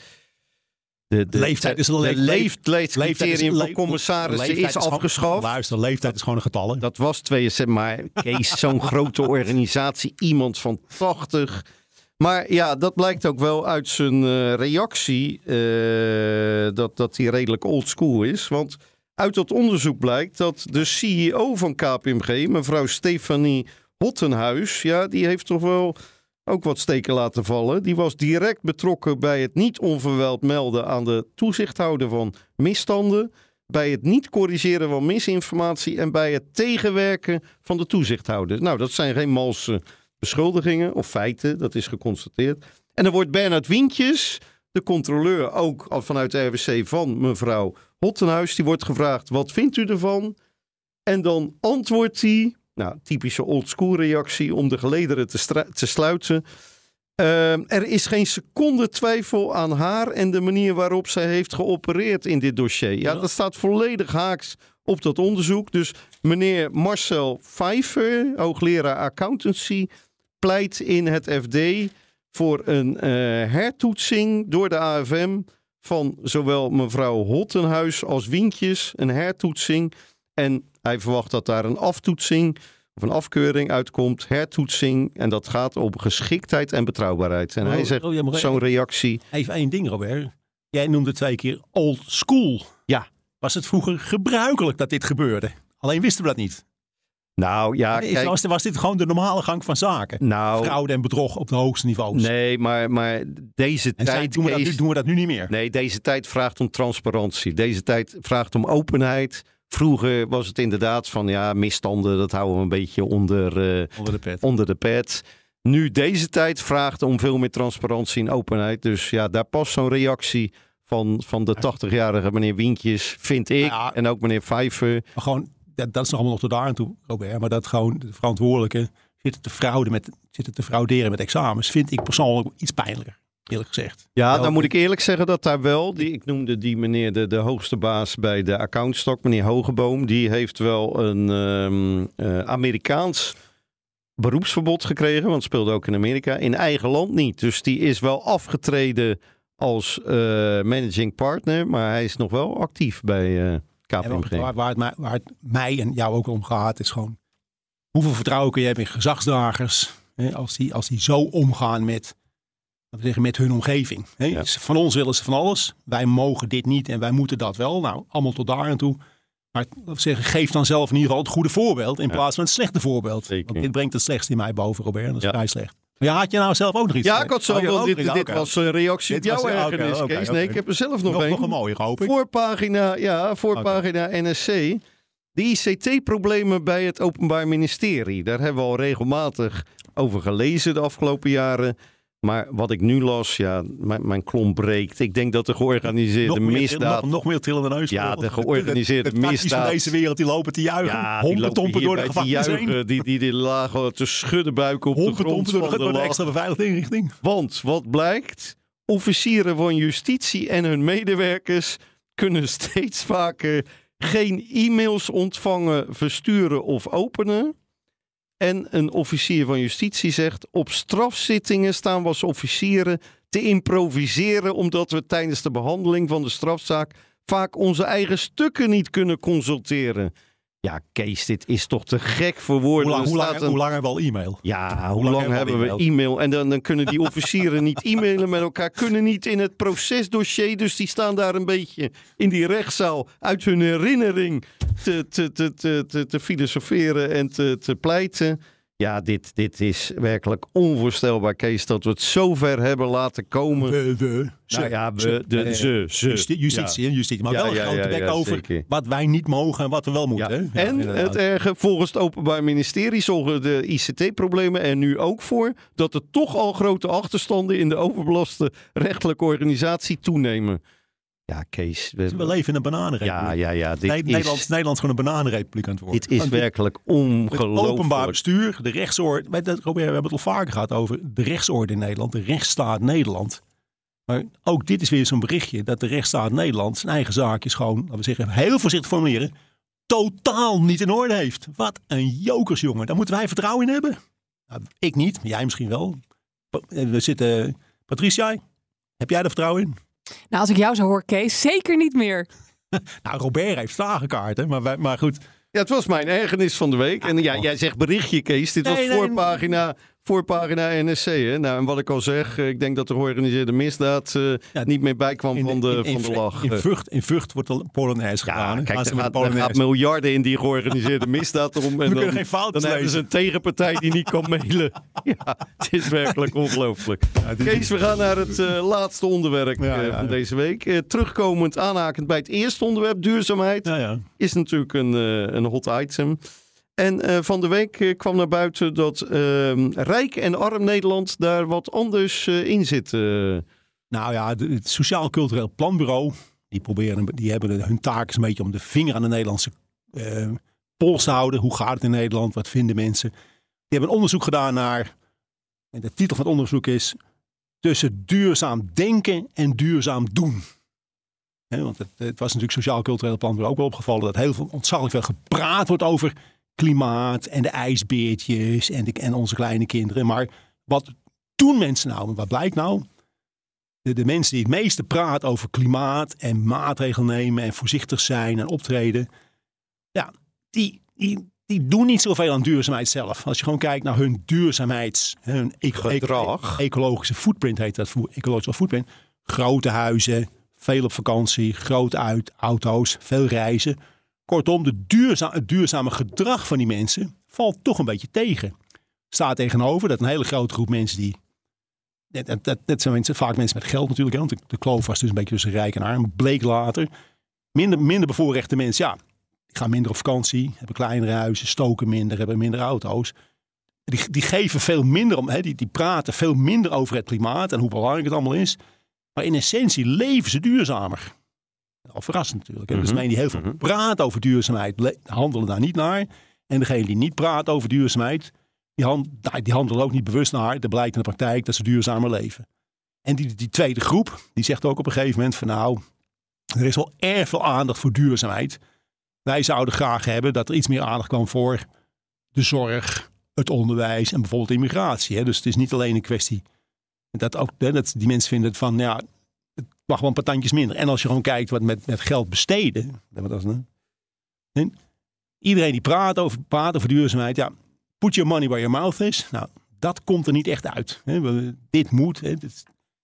De, de leeftijd is een leef, leeftijdscriterium van commissarissen is, is afgeschaft. Luister, leeftijd is gewoon een getal. Dat was tweeënzestig, maar Kees, zo'n grote organisatie, iemand van tachtig. Maar ja, dat blijkt ook wel uit zijn uh, reactie, uh, dat, dat hij redelijk old school is. Want uit dat onderzoek blijkt dat de C E O van K P M G, mevrouw Stefanie Hottenhuis, ja, die heeft toch wel ook wat steken laten vallen. Die was direct betrokken bij het niet onverwijld melden aan de toezichthouder van misstanden, bij het niet corrigeren van misinformatie en bij het tegenwerken van de toezichthouder. Nou, dat zijn geen malse beschuldigingen of feiten, dat is geconstateerd. En dan wordt Bernard Wientjes, de controleur ook al vanuit de R W C van mevrouw Hottenhuis, die wordt gevraagd, wat vindt u ervan? En dan antwoordt hij, nou, typische oldschool reactie om de gelederen te, stra- te sluiten. Uh, er is geen seconde twijfel aan haar en de manier waarop zij heeft geopereerd in dit dossier. Ja, dat staat volledig haaks op dat onderzoek. Dus meneer Marcel Pfeiffer, hoogleraar accountancy, pleit in het F D voor een uh, hertoetsing door de A F M van zowel mevrouw Hottenhuis als Wientjes, een hertoetsing. En hij verwacht dat daar een aftoetsing of een afkeuring uitkomt, hertoetsing. En dat gaat om geschiktheid en betrouwbaarheid. En oh, hij zegt, oh, ja, zo'n reactie... Even één ding, Robert. Jij noemde twee keer old school. Ja. Was het vroeger gebruikelijk dat dit gebeurde? Alleen wisten we dat niet. Nou ja, nee, kijk, was, was dit gewoon de normale gang van zaken? Nou, fraude en bedrog op de hoogste niveaus. Nee, maar, maar deze en tijd... Doen we, dat nu, doen we dat nu niet meer? Nee, deze tijd vraagt om transparantie. Deze tijd vraagt om openheid. Vroeger was het inderdaad van ja, misstanden, dat houden we een beetje onder, uh, onder, de pet. onder de pet. Nu deze tijd vraagt om veel meer transparantie en openheid. Dus ja, daar past zo'n reactie van, van de tachtigjarige meneer Wientjes, vind ik. Ja, en ook meneer Pfeiffer. Maar gewoon, dat, dat is nog allemaal nog tot daar aan toe, Robert. Maar dat gewoon de verantwoordelijke zitten te, fraude met, zitten te frauderen met examens, vind ik persoonlijk iets pijnlijker. Eerlijk gezegd. Ja, dan moet ik eerlijk zeggen dat daar wel, die, ik noemde die meneer de, de hoogste baas bij de accountstok, meneer Hogeboom, die heeft wel een um, uh, Amerikaans beroepsverbod gekregen, want speelde ook in Amerika, in eigen land niet. Dus die is wel afgetreden als uh, managing partner, maar hij is nog wel actief bij uh, K P M G. Ja, waar, waar, het mij, waar het mij en jou ook om gaat, is gewoon hoeveel vertrouwen kun je hebben in gezagsdragers, hè, als, die, als die zo omgaan met we zeggen, met hun omgeving. Hè? Ja. Van ons willen ze van alles. Wij mogen dit niet en wij moeten dat wel. Nou, allemaal tot daar en toe. Maar we zeggen, geef dan zelf in ieder geval het goede voorbeeld in ja. plaats van het slechte voorbeeld. Zeker. Want dit brengt het slechtste in mij boven, Robert. Dat is ja. vrij slecht. Maar ja, had je nou zelf ook nog iets? Ja, ik had zo. Oh, dit, dit, dit was een reactie op jouw ergernis, okay, okay, Kees. Okay. Nee, ik heb er zelf nog, nog een. Nog een mooie, hoop ik. Voorpagina, ja, voorpagina okay. N S C. De I C T-problemen bij het Openbaar Ministerie. Daar hebben we al regelmatig over gelezen de afgelopen jaren. Maar wat ik nu las, ja, mijn, mijn klomp breekt. Ik denk dat de georganiseerde nog misdaad... Nog, nog meer trillende neus. Ja, de georganiseerde de, de, de misdaad... van deze wereld, die lopen te juichen. Ja, Hompetompen door de gevangenis heen. Die, die, die lagen te schudden buiken op de grond door, door de extra beveiligde inrichting. Want, wat blijkt? Officieren van justitie en hun medewerkers kunnen steeds vaker geen e-mails ontvangen, versturen of openen. En een officier van justitie zegt, op strafzittingen staan we als officieren te improviseren omdat we tijdens de behandeling van de strafzaak vaak onze eigen stukken niet kunnen consulteren. Ja, Kees, dit is toch te gek voor woorden. Hoe lang, hoe lang, een... hoe lang hebben we al e-mail? Ja, hoe, hoe lang, lang hebben we e-mail? e-mail? En dan, dan kunnen die officieren niet e-mailen met elkaar. Kunnen niet in het procesdossier. Dus die staan daar een beetje in die rechtszaal uit hun herinnering te, te, te, te, te, te filosoferen en te, te pleiten. Ja, dit, dit is werkelijk onvoorstelbaar, Kees, dat we het zo ver hebben laten komen. We, we, nou ja, we, de, uh, ze, ze. Justitie, justitie, ja. justitie. Maar ja, wel een ja, grote ja, bek ja, over zeker. Wat wij niet mogen en wat we wel moeten. Ja. Ja, en inderdaad. het erge, volgens het Openbaar Ministerie zorgen de I C T-problemen er nu ook voor dat er toch al grote achterstanden in de overbelaste rechtelijke organisatie toenemen. Ja, Kees. We, we leven in een bananenrepubliek. Ja, ja, ja. Dit Nederland, is, Nederland is gewoon een bananenrepubliek aan het worden. Dit is Want werkelijk ongelooflijk. Het openbaar bestuur, de rechtsorde. Robert, we hebben het al vaker gehad over de rechtsorde in Nederland, de rechtsstaat Nederland. Maar ook dit is weer zo'n berichtje dat de rechtsstaat Nederland zijn eigen zaakjes gewoon, laten we zeggen, heel voorzichtig formuleren, totaal niet in orde heeft. Wat een jokersjongen. Daar moeten wij vertrouwen in hebben. Nou, ik niet, maar jij misschien wel. We zitten, Patricia, heb jij er vertrouwen in? Nou, als ik jou zo hoor, Kees, zeker niet meer. Nou, Robert heeft slagenkaarten, maar, wij, maar goed. Ja, het was mijn ergernis van de week. En ja, jij zegt berichtje, Kees. Dit Nee, was nee, voorpagina, voorpagina N S C. Hè? Nou, en wat ik al zeg, ik denk dat de georganiseerde misdaad uh, Ja, niet meer bijkwam in, van de, in, in, van de lach. In Vught, in Vught wordt de Polonaise gedaan. Ja, kijk, er er gaat, er gaat miljarden in die georganiseerde misdaad om. En We dan, kunnen geen fouten dan hebben ze een tegenpartij die niet kan mailen. Ja, het is werkelijk ongelooflijk. Ja, dit... Kees, we gaan naar het uh, laatste onderwerp ja, uh, ja, van ja. deze week. Uh, terugkomend, aanhakend bij het eerste onderwerp, duurzaamheid, Ja, ja. is natuurlijk een, uh, een hot item. En uh, van de week uh, kwam naar buiten dat uh, rijk en arm Nederland daar wat anders uh, in zit. Uh. Nou ja, de, het Sociaal Cultureel Planbureau, die, proberen, die hebben hun taak is een beetje om de vinger aan de Nederlandse uh, pols te houden. Hoe gaat het in Nederland? Wat vinden mensen? Die hebben een onderzoek gedaan naar, en de titel van het onderzoek is, tussen duurzaam denken en duurzaam doen. He, want het, het was natuurlijk Sociaal Cultureel Planbureau ook wel opgevallen dat heel veel ontzaglijk veel gepraat wordt over klimaat en de ijsbeertjes en, de, en onze kleine kinderen. Maar wat doen mensen nou? Wat blijkt nou? De, de mensen die het meeste praten over klimaat en maatregelen nemen en voorzichtig zijn en optreden. Ja, die, die, die doen niet zoveel aan duurzaamheid zelf. Als je gewoon kijkt naar hun duurzaamheids, hun eco, eco, ecologische footprint heet dat, ecologische footprint. Grote huizen, veel op vakantie, grote uit, auto's, veel reizen. Kortom, de duurza- het duurzame gedrag van die mensen valt toch een beetje tegen. Staat tegenover dat een hele grote groep mensen die... Dat, dat, dat zijn mensen, vaak mensen met geld natuurlijk. Hè, want de, de kloof was dus een beetje tussen rijk en arm. Bleek later. Minder, minder bevoorrechte mensen, ja, die gaan minder op vakantie. Hebben kleinere huizen, stoken minder, hebben minder auto's. Die, die geven veel minder om, hè, die, die praten veel minder over het klimaat en hoe belangrijk het allemaal is. Maar in essentie leven ze duurzamer. Al verrassend natuurlijk. Hè? Mm-hmm. Dus degene die heel veel praat over duurzaamheid, le- handelen daar niet naar. En degene die niet praat over duurzaamheid, die, hand, die handelen ook niet bewust naar. Dat blijkt in de praktijk dat ze duurzamer leven. En die, die tweede groep, die zegt ook op een gegeven moment van nou, er is wel erg veel aandacht voor duurzaamheid. Wij zouden graag hebben dat er iets meer aandacht kwam voor de zorg, het onderwijs en bijvoorbeeld immigratie. Hè? Dus het is niet alleen een kwestie dat ook hè, dat die mensen vinden van ja, het mag wel een paar tandjes minder. En als je gewoon kijkt wat met, met geld besteden. Dat is, hè? Iedereen die praat over, praat over duurzaamheid. Ja, put your money where your mouth is. Nou, dat komt er niet echt uit. Hè? Dit moet. Hè? Dit,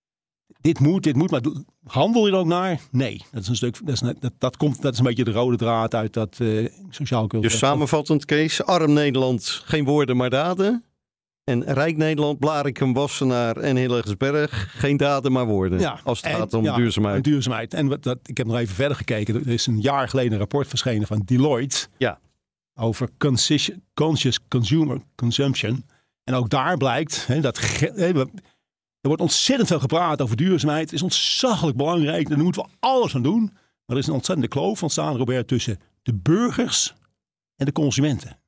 dit moet, dit moet. Maar handel je er ook naar? Nee. Dat is een stuk. Dat is, dat, dat, komt, dat is een beetje de rode draad uit dat uh, sociaal cultuur. Dus samenvattend, Kees, arm Nederland, geen woorden maar daden. En rijk Nederland, Blaricum, Wassenaar en Hillegersberg, geen daden maar woorden. Ja, als het en, gaat om ja, duurzaamheid. duurzaamheid. En wat, dat, ik heb nog even verder gekeken. Er is een jaar geleden een rapport verschenen van Deloitte. Ja. Over conscious, conscious consumer consumption. En ook daar blijkt hè, dat ge, hè, er wordt ontzettend veel gepraat over duurzaamheid. Het is ontzaglijk belangrijk. Daar moeten we alles aan doen. Maar er is een ontzettende kloof ontstaan, Robert, tussen de burgers en de consumenten.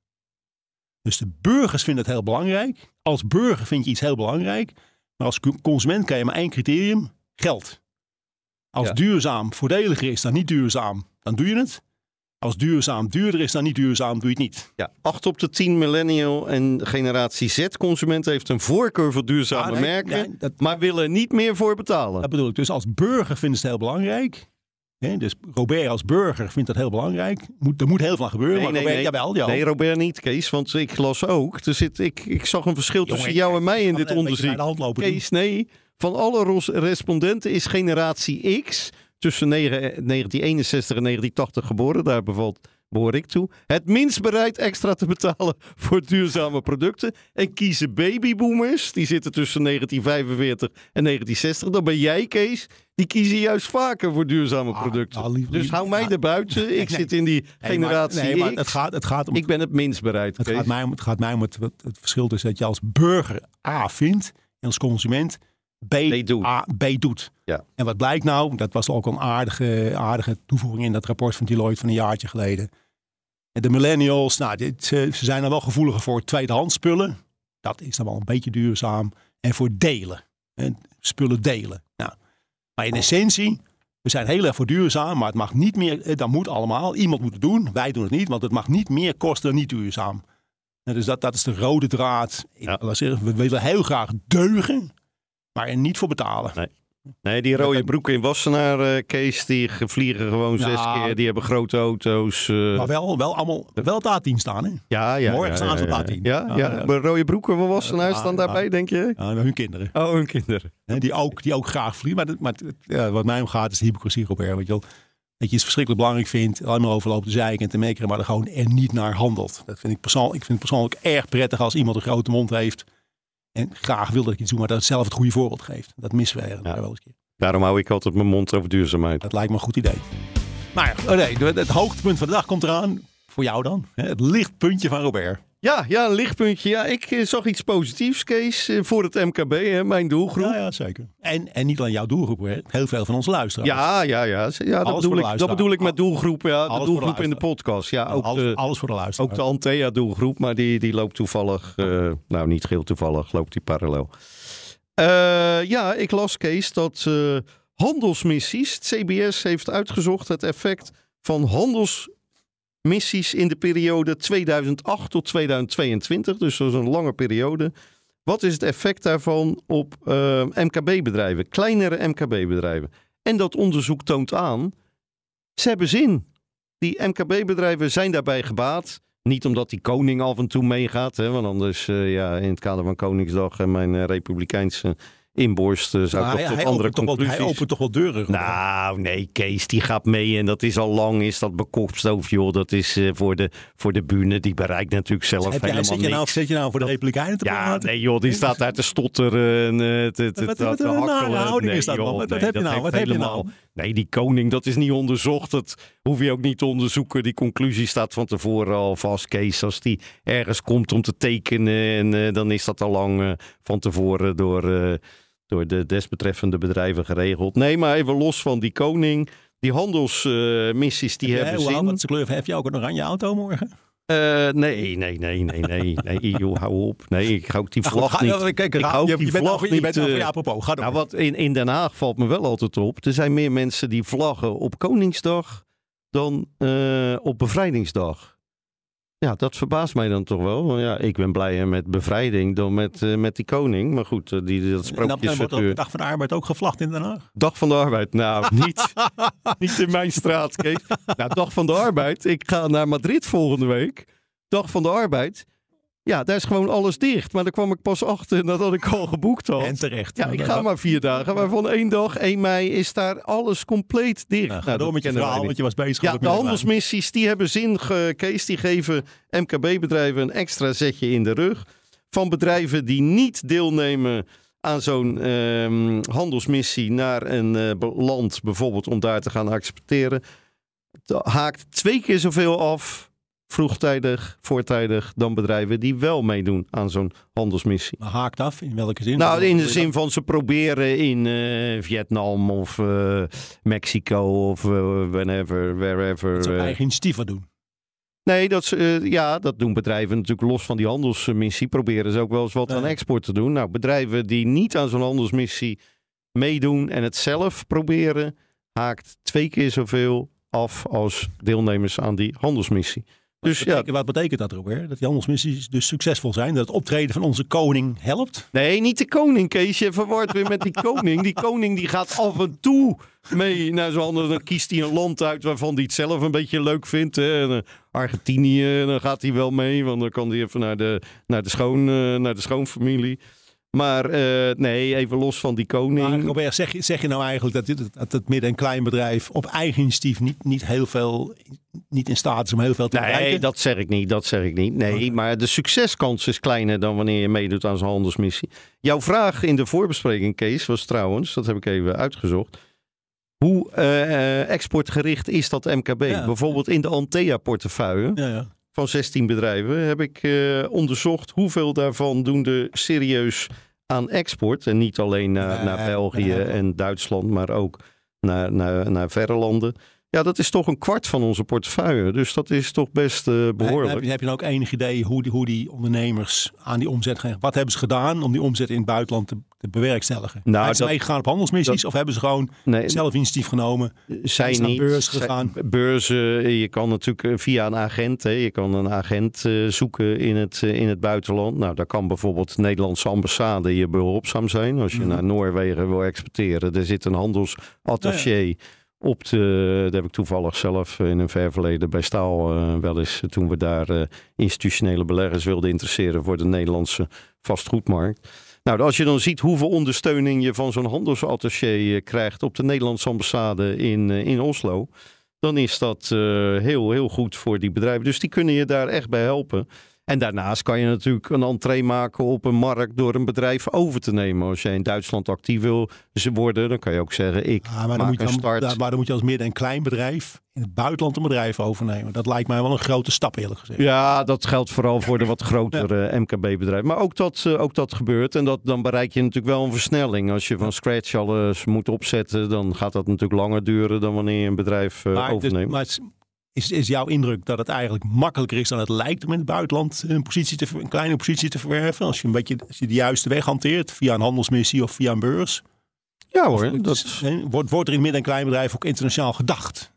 Dus de burgers vinden het heel belangrijk. Als burger vind je iets heel belangrijk. Maar als consument kan je maar één criterium. geld. Als Ja. duurzaam voordeliger is dan niet duurzaam, dan doe je het. Als duurzaam duurder is dan niet duurzaam, doe je het niet. Ja, acht op de tien millennial en generatie Z-consumenten heeft een voorkeur voor duurzame Ja, nee, merken, nee, dat- maar willen niet meer voor betalen. Dat bedoel ik. Dus als burger vinden ze het heel belangrijk. Hè, dus Robert als burger vindt dat heel belangrijk. Moet, er moet heel veel aan gebeuren. maar Robert, jawel, jawel. nee, Robert niet, Kees, want ik las ook. Er zit, ik, ik zag een verschil Jongen, tussen jou en mij in ik ga dit wel een beetje onderzoek. naar de hand lopen doen. Kees, nee. Van alle ros- respondenten is generatie X tussen negen- negentien eenenzestig en negentien tachtig geboren. Daar bevalt, behoor ik toe. Het minst bereid extra te betalen voor duurzame producten. En kiezen babyboomers, die zitten tussen negentien vijfenveertig en negentien zestig. Dan ben jij, Kees, die kiezen juist vaker voor duurzame Ah, producten. nou, lief- dus lief- hou mij ah, erbuiten. Ik nee, zit in die Nee, maar- generatie nee, maar X. het gaat, het gaat om Ik ben het minst bereid, Het Kees. gaat, mij om, het gaat mij om het, het, het verschil tussen dat je als burger A vindt en als consument B, B doet. A, B doet. Ja. En wat blijkt nou, dat was ook een aardige, aardige toevoeging in dat rapport van Deloitte van een jaartje geleden. En de millennials, nou, dit, ze, ze zijn dan wel gevoeliger voor tweedehands spullen. Dat is dan wel een beetje duurzaam. En voor delen. Hè, spullen delen. Nou, maar in essentie, we zijn heel erg voor duurzaam, maar het mag niet meer, eh, dat moet allemaal. Iemand moet het doen, wij doen het niet, want het mag niet meer kosten dan niet duurzaam. En dus dat, dat is de rode draad. Ik Ja. wil zeggen, we willen heel graag deugen, maar er niet voor betalen. Nee. Nee, die rode broeken in Wassenaar, eh, Kees, die vliegen gewoon zes Ja. keer. Die hebben grote auto's. eh, Maar wel, wel allemaal wel het A tien staan, hè? ja, ja, morgen ja, staan ze ja, op ja. A tien. Ja, ja, Ja, ja. maar rode broeken van Wassenaar Ja, staan ja. daarbij, denk je? Ja, hun kinderen. Oh, hun kinderen. Hè, die, ook, die ook graag vliegen. Maar, dat- maar het- ja, wat mij om gaat is de hypocrisie, Robert. Weet je wel. Dat je het verschrikkelijk belangrijk vindt, alleen maar overloopt te zeiken en te mekkeren, maar er gewoon er niet naar handelt. Dat vind ik, persoonlijk, ik vind het persoonlijk erg prettig als iemand een grote mond heeft en graag wil dat ik iets doe, maar dat zelf het goede voorbeeld geeft. Dat missen we er Ja. wel eens een keer. Daarom hou ik altijd mijn mond over duurzaamheid. Dat lijkt me een goed idee. Maar ja, oh nee, het het hoogtepunt van de dag komt eraan. Voor jou dan. Hè, het lichtpuntje van Robert. Ja, ja, een lichtpuntje. Ja, ik eh, zag iets positiefs, Kees, eh, voor het M K B, hè, mijn doelgroep. Ja, ja, zeker. En, en niet alleen jouw doelgroep, hè. Heel veel van onze luisteraars. Ja, ja, ja. ja dat, voor bedoel de ik, dat luisteraar. bedoel ik met doelgroep. Ja, de voor de doelgroep in de luisteraar. podcast. Ja, ook alles, de, alles voor de luisteraar. ook de Antea doelgroep, maar die, die loopt toevallig, eh, nou niet geheel toevallig, loopt die parallel. Eh, ja, ik las, Kees, dat eh, handelsmissies, het C B S heeft uitgezocht het effect van handelsmissies in de periode tweeduizend acht tot tweeduizend tweeëntwintig. Dus dat is een lange periode. Wat is het effect daarvan op eh, M K B-bedrijven, kleinere M K B-bedrijven? En dat onderzoek toont aan, ze hebben zin. Die M K B-bedrijven zijn daarbij gebaat. Niet omdat die koning af en toe meegaat. Hè, want anders, uh, ja, in het kader van Koningsdag en mijn uh, republikeinse inborst uh, zou ik Nou, toch hij, tot hij andere opent toch wel, conclusies... hij opent toch wel deuren. Robert. Nou, nee, Kees, die gaat mee en dat is al lang, is dat bekopstoof, joh. Dat is uh, voor, de, voor de bühne, die bereikt natuurlijk zelf Heb jij, helemaal zit, je niks. nou, zit je nou voor de Republikeinen te Ja, praten? nee joh, die staat daar te stotteren en uh, te, te, Wat- te, wat te een nare hakkelen. houding Nee, is dat, man. joh, Wat- wat nee, heb je dat nou? heeft Wat heb je helemaal- nou? Nee, die koning, dat is niet onderzocht. Dat hoef je ook niet te onderzoeken. Die conclusie staat van tevoren al vast, Kees. Als die ergens komt om te tekenen, en uh, dan is dat al lang uh, van tevoren door, uh, door de desbetreffende bedrijven geregeld. Nee, maar even los van die koning. Die handelsmissies uh, die Heb jij- hebben hoe oud- zin. Wat is de kleur? Heb je ook een oranje auto morgen? Uh, nee, nee, nee, nee, nee, nee, joh, hou op. Nee, ik ga ook die Nou goed, vlag ga- niet. Kijk, ik ra- ga ook je, die je bent vlag nou, je bent niet, nou uh, ja, apropos. Ga door. Nou, wat in, in Den Haag valt me wel altijd op. Er zijn meer mensen die vlaggen op Koningsdag dan uh, op Bevrijdingsdag. Ja, dat verbaast mij dan toch wel. Want ja, ik ben blijer met bevrijding dan met, uh, met die koning. Maar goed, uh, die, dat en dan, dan wordt sprookjesfiguur. de Dag van de Arbeid ook gevlacht in Den Haag. Dag van de Arbeid. Nou, niet, niet in mijn straat, Kees. Nou, Dag van de Arbeid. Ik ga naar Madrid volgende week. Dag van de Arbeid. Ja, daar is gewoon alles dicht. Maar daar kwam ik pas achter nadat ik al geboekt had. En terecht. Ja, ik ga maar vier dagen. Waarvan één dag, één mei, is daar alles compleet dicht. Ja, ga Nou, door dat met je kennen wij verhaal, niet. want je was bezig. Ja, ook de met- handelsmissies die hebben zin, ge- Kees. Die geven M K B-bedrijven een extra zetje in de rug. Van bedrijven die niet deelnemen aan zo'n ehm, handelsmissie naar een uh, be- land, bijvoorbeeld om daar te gaan exporteren, haakt twee keer zoveel af, vroegtijdig, voortijdig, dan bedrijven die wel meedoen aan zo'n handelsmissie. Maar haakt af, in welke zin? Nou, in de zin van ze proberen in uh, Vietnam of uh, Mexico of uh, whenever, wherever. Dat ze op uh, eigen initiatief wat doen. Nee, dat, ze, uh, ja, dat doen bedrijven natuurlijk los van die handelsmissie. Proberen ze ook wel eens wat Nee. aan export te doen. Nou, bedrijven die niet aan zo'n handelsmissie meedoen en het zelf proberen haakt twee keer zoveel af als deelnemers aan die handelsmissie. Dus, wat, betekent, ja, wat betekent dat, Robert? Dat die handelsmissies dus succesvol zijn? Dat het optreden van onze koning helpt? Nee, niet de koning, Kees. Je verward weer met die koning. Die koning die gaat af en toe mee naar zo'n ander. Dan kiest hij een land uit waarvan hij het zelf een beetje leuk vindt. Hè. Argentinië, dan gaat hij wel mee. Want dan kan hij even naar de, naar de, schoon, uh, naar de schoonfamilie. Maar uh, nee, even los van die koning. Maar Robert, zeg je, zeg je nou eigenlijk dat, dit, dat het midden- en kleinbedrijf op eigen initiatief niet, niet heel veel, niet in staat is om heel veel te nee, bereiken? Nee, dat zeg ik niet. Dat zeg ik niet. Nee, okay. Maar de succeskans is kleiner dan wanneer je meedoet aan zo'n handelsmissie. Jouw vraag in de voorbespreking, Kees, was trouwens, dat heb ik even uitgezocht. Hoe uh, exportgericht is dat M K B? Ja. Bijvoorbeeld in de Antea-portefeuille. Ja, ja. Van zestien bedrijven heb ik uh, onderzocht hoeveel daarvan doen er serieus aan export. En niet alleen naar, nee, naar België nee. en Duitsland, maar ook naar, naar, naar verre landen. Ja, dat is toch een kwart van onze portefeuille. Dus dat is toch best uh, behoorlijk. Heb je, heb je nou ook enig idee hoe die, hoe die ondernemers aan die omzet gaan? Wat hebben ze gedaan om die omzet in het buitenland te, te bewerkstelligen? Nou, zijn ze dat, meegegaan op handelsmissies dat, of hebben ze gewoon nee, zelf initiatief genomen? Zijn niet. Beurs gegaan? Zij, beurzen, je kan natuurlijk via een agent. Hè, je kan een agent uh, zoeken in het, uh, in het buitenland. Nou, daar kan bijvoorbeeld de Nederlandse ambassade je behulpzaam zijn. Als je mm. naar Noorwegen wil exporteren. Er zit een handelsattaché. Ja, ja. Op de, dat heb ik toevallig zelf in een ver verleden bij Staal uh, wel eens, toen we daar uh, institutionele beleggers wilden interesseren voor de Nederlandse vastgoedmarkt. Nou, als je dan ziet hoeveel ondersteuning je van zo'n handelsattaché uh, krijgt op de Nederlandse ambassade in, uh, in Oslo, dan is dat uh, heel, heel goed voor die bedrijven. Dus die kunnen je daar echt bij helpen. En daarnaast kan je natuurlijk een entree maken op een markt door een bedrijf over te nemen. Als je in Duitsland actief wil worden, dan kan je ook zeggen, ik ja, maar dan maak moet je een start. Dan, maar dan moet je als midden- en klein bedrijf in het buitenland een bedrijf overnemen. Dat lijkt mij wel een grote stap, eerlijk gezegd. Ja, dat geldt vooral voor de wat grotere ja. M K B-bedrijven. Maar ook dat, uh, ook dat gebeurt. En dat, dan bereik je natuurlijk wel een versnelling. Als je van scratch alles moet opzetten, dan gaat dat natuurlijk langer duren dan wanneer je een bedrijf uh, maar overneemt. Dus, maar het, Is, is jouw indruk dat het eigenlijk makkelijker is dan het lijkt om in het buitenland een, positie te, een kleine positie te verwerven? Als je een beetje als je de juiste weg hanteert via een handelsmissie of via een beurs? Ja hoor. Of, dat... is, wordt, wordt er in midden- en kleinbedrijf ook internationaal gedacht?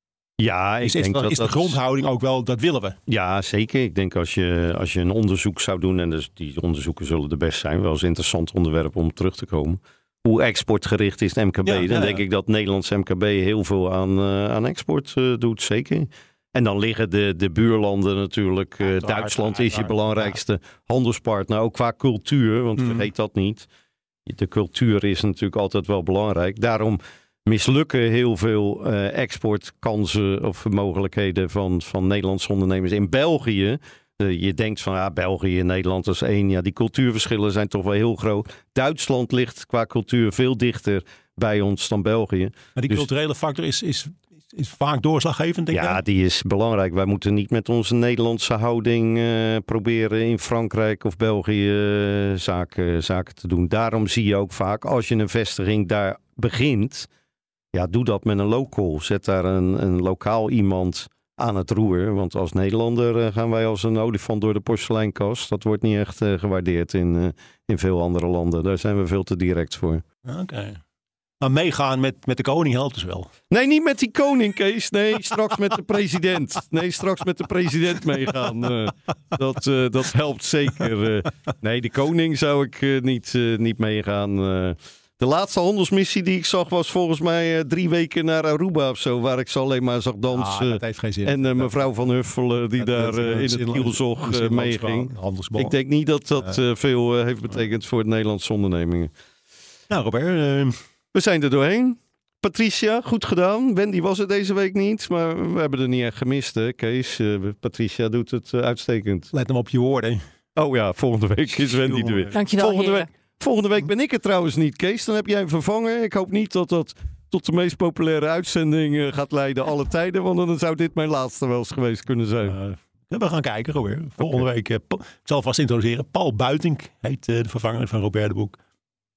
Ja, ik is, denk is, dat is de dat grondhouding ook wel, dat willen we? Ja, zeker. Ik denk als je, als je een onderzoek zou doen, en dus die onderzoeken zullen de best zijn, wel eens een interessant onderwerp om terug te komen. Hoe exportgericht is het M K B? Ja, dan ja, denk ja. ik dat Nederlands M K B heel veel aan, uh, aan export uh, doet, zeker. En dan liggen de, de buurlanden natuurlijk. Uh, Duitsland is je belangrijkste ja. handelspartner, ook qua cultuur, want mm. vergeet dat niet. De cultuur is natuurlijk altijd wel belangrijk. Daarom mislukken heel veel uh, exportkansen of mogelijkheden van, van Nederlandse ondernemers in België. Uh, je denkt van ja, België en Nederland is één. Ja, die cultuurverschillen zijn toch wel heel groot. Duitsland ligt qua cultuur veel dichter bij ons dan België. Maar die dus, culturele factor is, is, is vaak doorslaggevend, denk ik. Ja, die is belangrijk. Wij moeten niet met onze Nederlandse houding uh, proberen in Frankrijk of België uh, zaken, zaken te doen. Daarom zie je ook vaak, als je een vestiging daar begint, ja, doe dat met een local. Zet daar een, een lokaal iemand aan het roer. Want als Nederlander uh, gaan wij als een olifant door de porseleinkast. Dat wordt niet echt uh, gewaardeerd in, uh, in veel andere landen. Daar zijn we veel te direct voor. Oké. Okay. Maar meegaan met, met de koning helpt dus wel. Nee, niet met die koning, Kees. Nee, straks met de president. Nee, straks met de president meegaan. Uh, dat, uh, dat helpt zeker. Uh, nee, de koning zou ik uh, niet, uh, niet meegaan. Uh, de laatste handelsmissie die ik zag was volgens mij uh, drie weken naar Aruba of zo. Waar ik ze alleen maar zag dansen. Ah, dat heeft geen zin. En uh, mevrouw Van Huffelen die ja, daar uh, in het kielzog uh, meeging. Ik denk niet dat dat uh, veel uh, heeft betekend voor de Nederlandse ondernemingen. Nou Robert, uh... we zijn er doorheen. Patricia, goed gedaan. Wendy was er deze week niet, maar we hebben er niet echt gemist, hè, Kees. Uh, Patricia doet het uh, uitstekend. Let hem op je woorden. Oh ja, volgende week is Wendy er weer. Dankjewel, volgende heren. week, volgende week ben ik er trouwens niet, Kees. Dan heb jij een vervanger. Ik hoop niet dat dat tot de meest populaire uitzending uh, gaat leiden alle tijden, want dan zou dit mijn laatste wel eens geweest kunnen zijn. Uh, we gaan kijken, Robert. Volgende okay. week, uh, ik zal vast introduceren. Paul Buitink heet uh, de vervanger van Robert de Boek.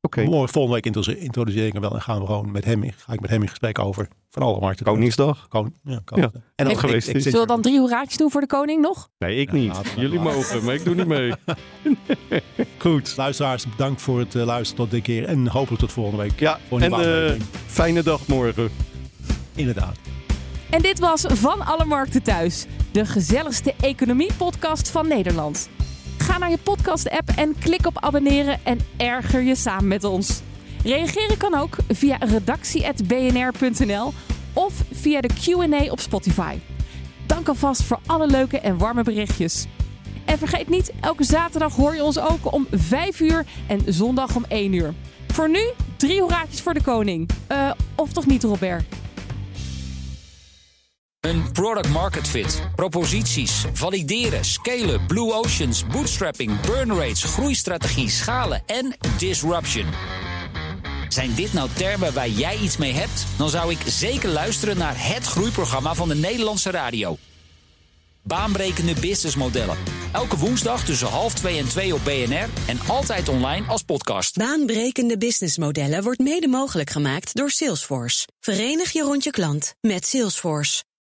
Oké. Morgen, volgende week introduce- introduceer ik hem wel en gaan we gewoon met hem, in- ga ik met hem in gesprek over van alle markten. Koningsdag. Kon, ja, Koningsdag. Ja. En Ook geweest is. Zullen we dan drie hoeraatjes doen voor de koning nog? Nee, ik Ja, niet. laten we- Jullie laten we- mogen, maar ik doe niet mee. Goed. Luisteraars, bedankt voor het uh, luisteren tot dit keer. En hopelijk tot volgende week. Ja, voor een en nieuwe uh, aflevering. fijne dag morgen. Inderdaad. En dit was Van Alle Markten Thuis, de gezelligste economie-podcast van Nederland. Ga naar je podcast-app en klik op abonneren en erger je samen met ons. Reageren kan ook via redactie punt b n r punt n l of via de Q en A op Spotify. Dank alvast voor alle leuke en warme berichtjes. En vergeet niet, elke zaterdag hoor je ons ook om vijf uur en zondag om één uur. Voor nu, drie hoeraatjes voor de koning. Uh, of toch niet, Robert? Een product market fit, proposities, valideren, scalen, blue oceans, bootstrapping, burn rates, groeistrategie, schalen en disruption. Zijn dit nou termen waar jij iets mee hebt? Dan zou ik zeker luisteren naar het groeiprogramma van de Nederlandse radio. Baanbrekende businessmodellen. Elke woensdag tussen half twee en twee op B N R en altijd online als podcast. Baanbrekende businessmodellen wordt mede mogelijk gemaakt door Salesforce. Verenig je rond je klant met Salesforce.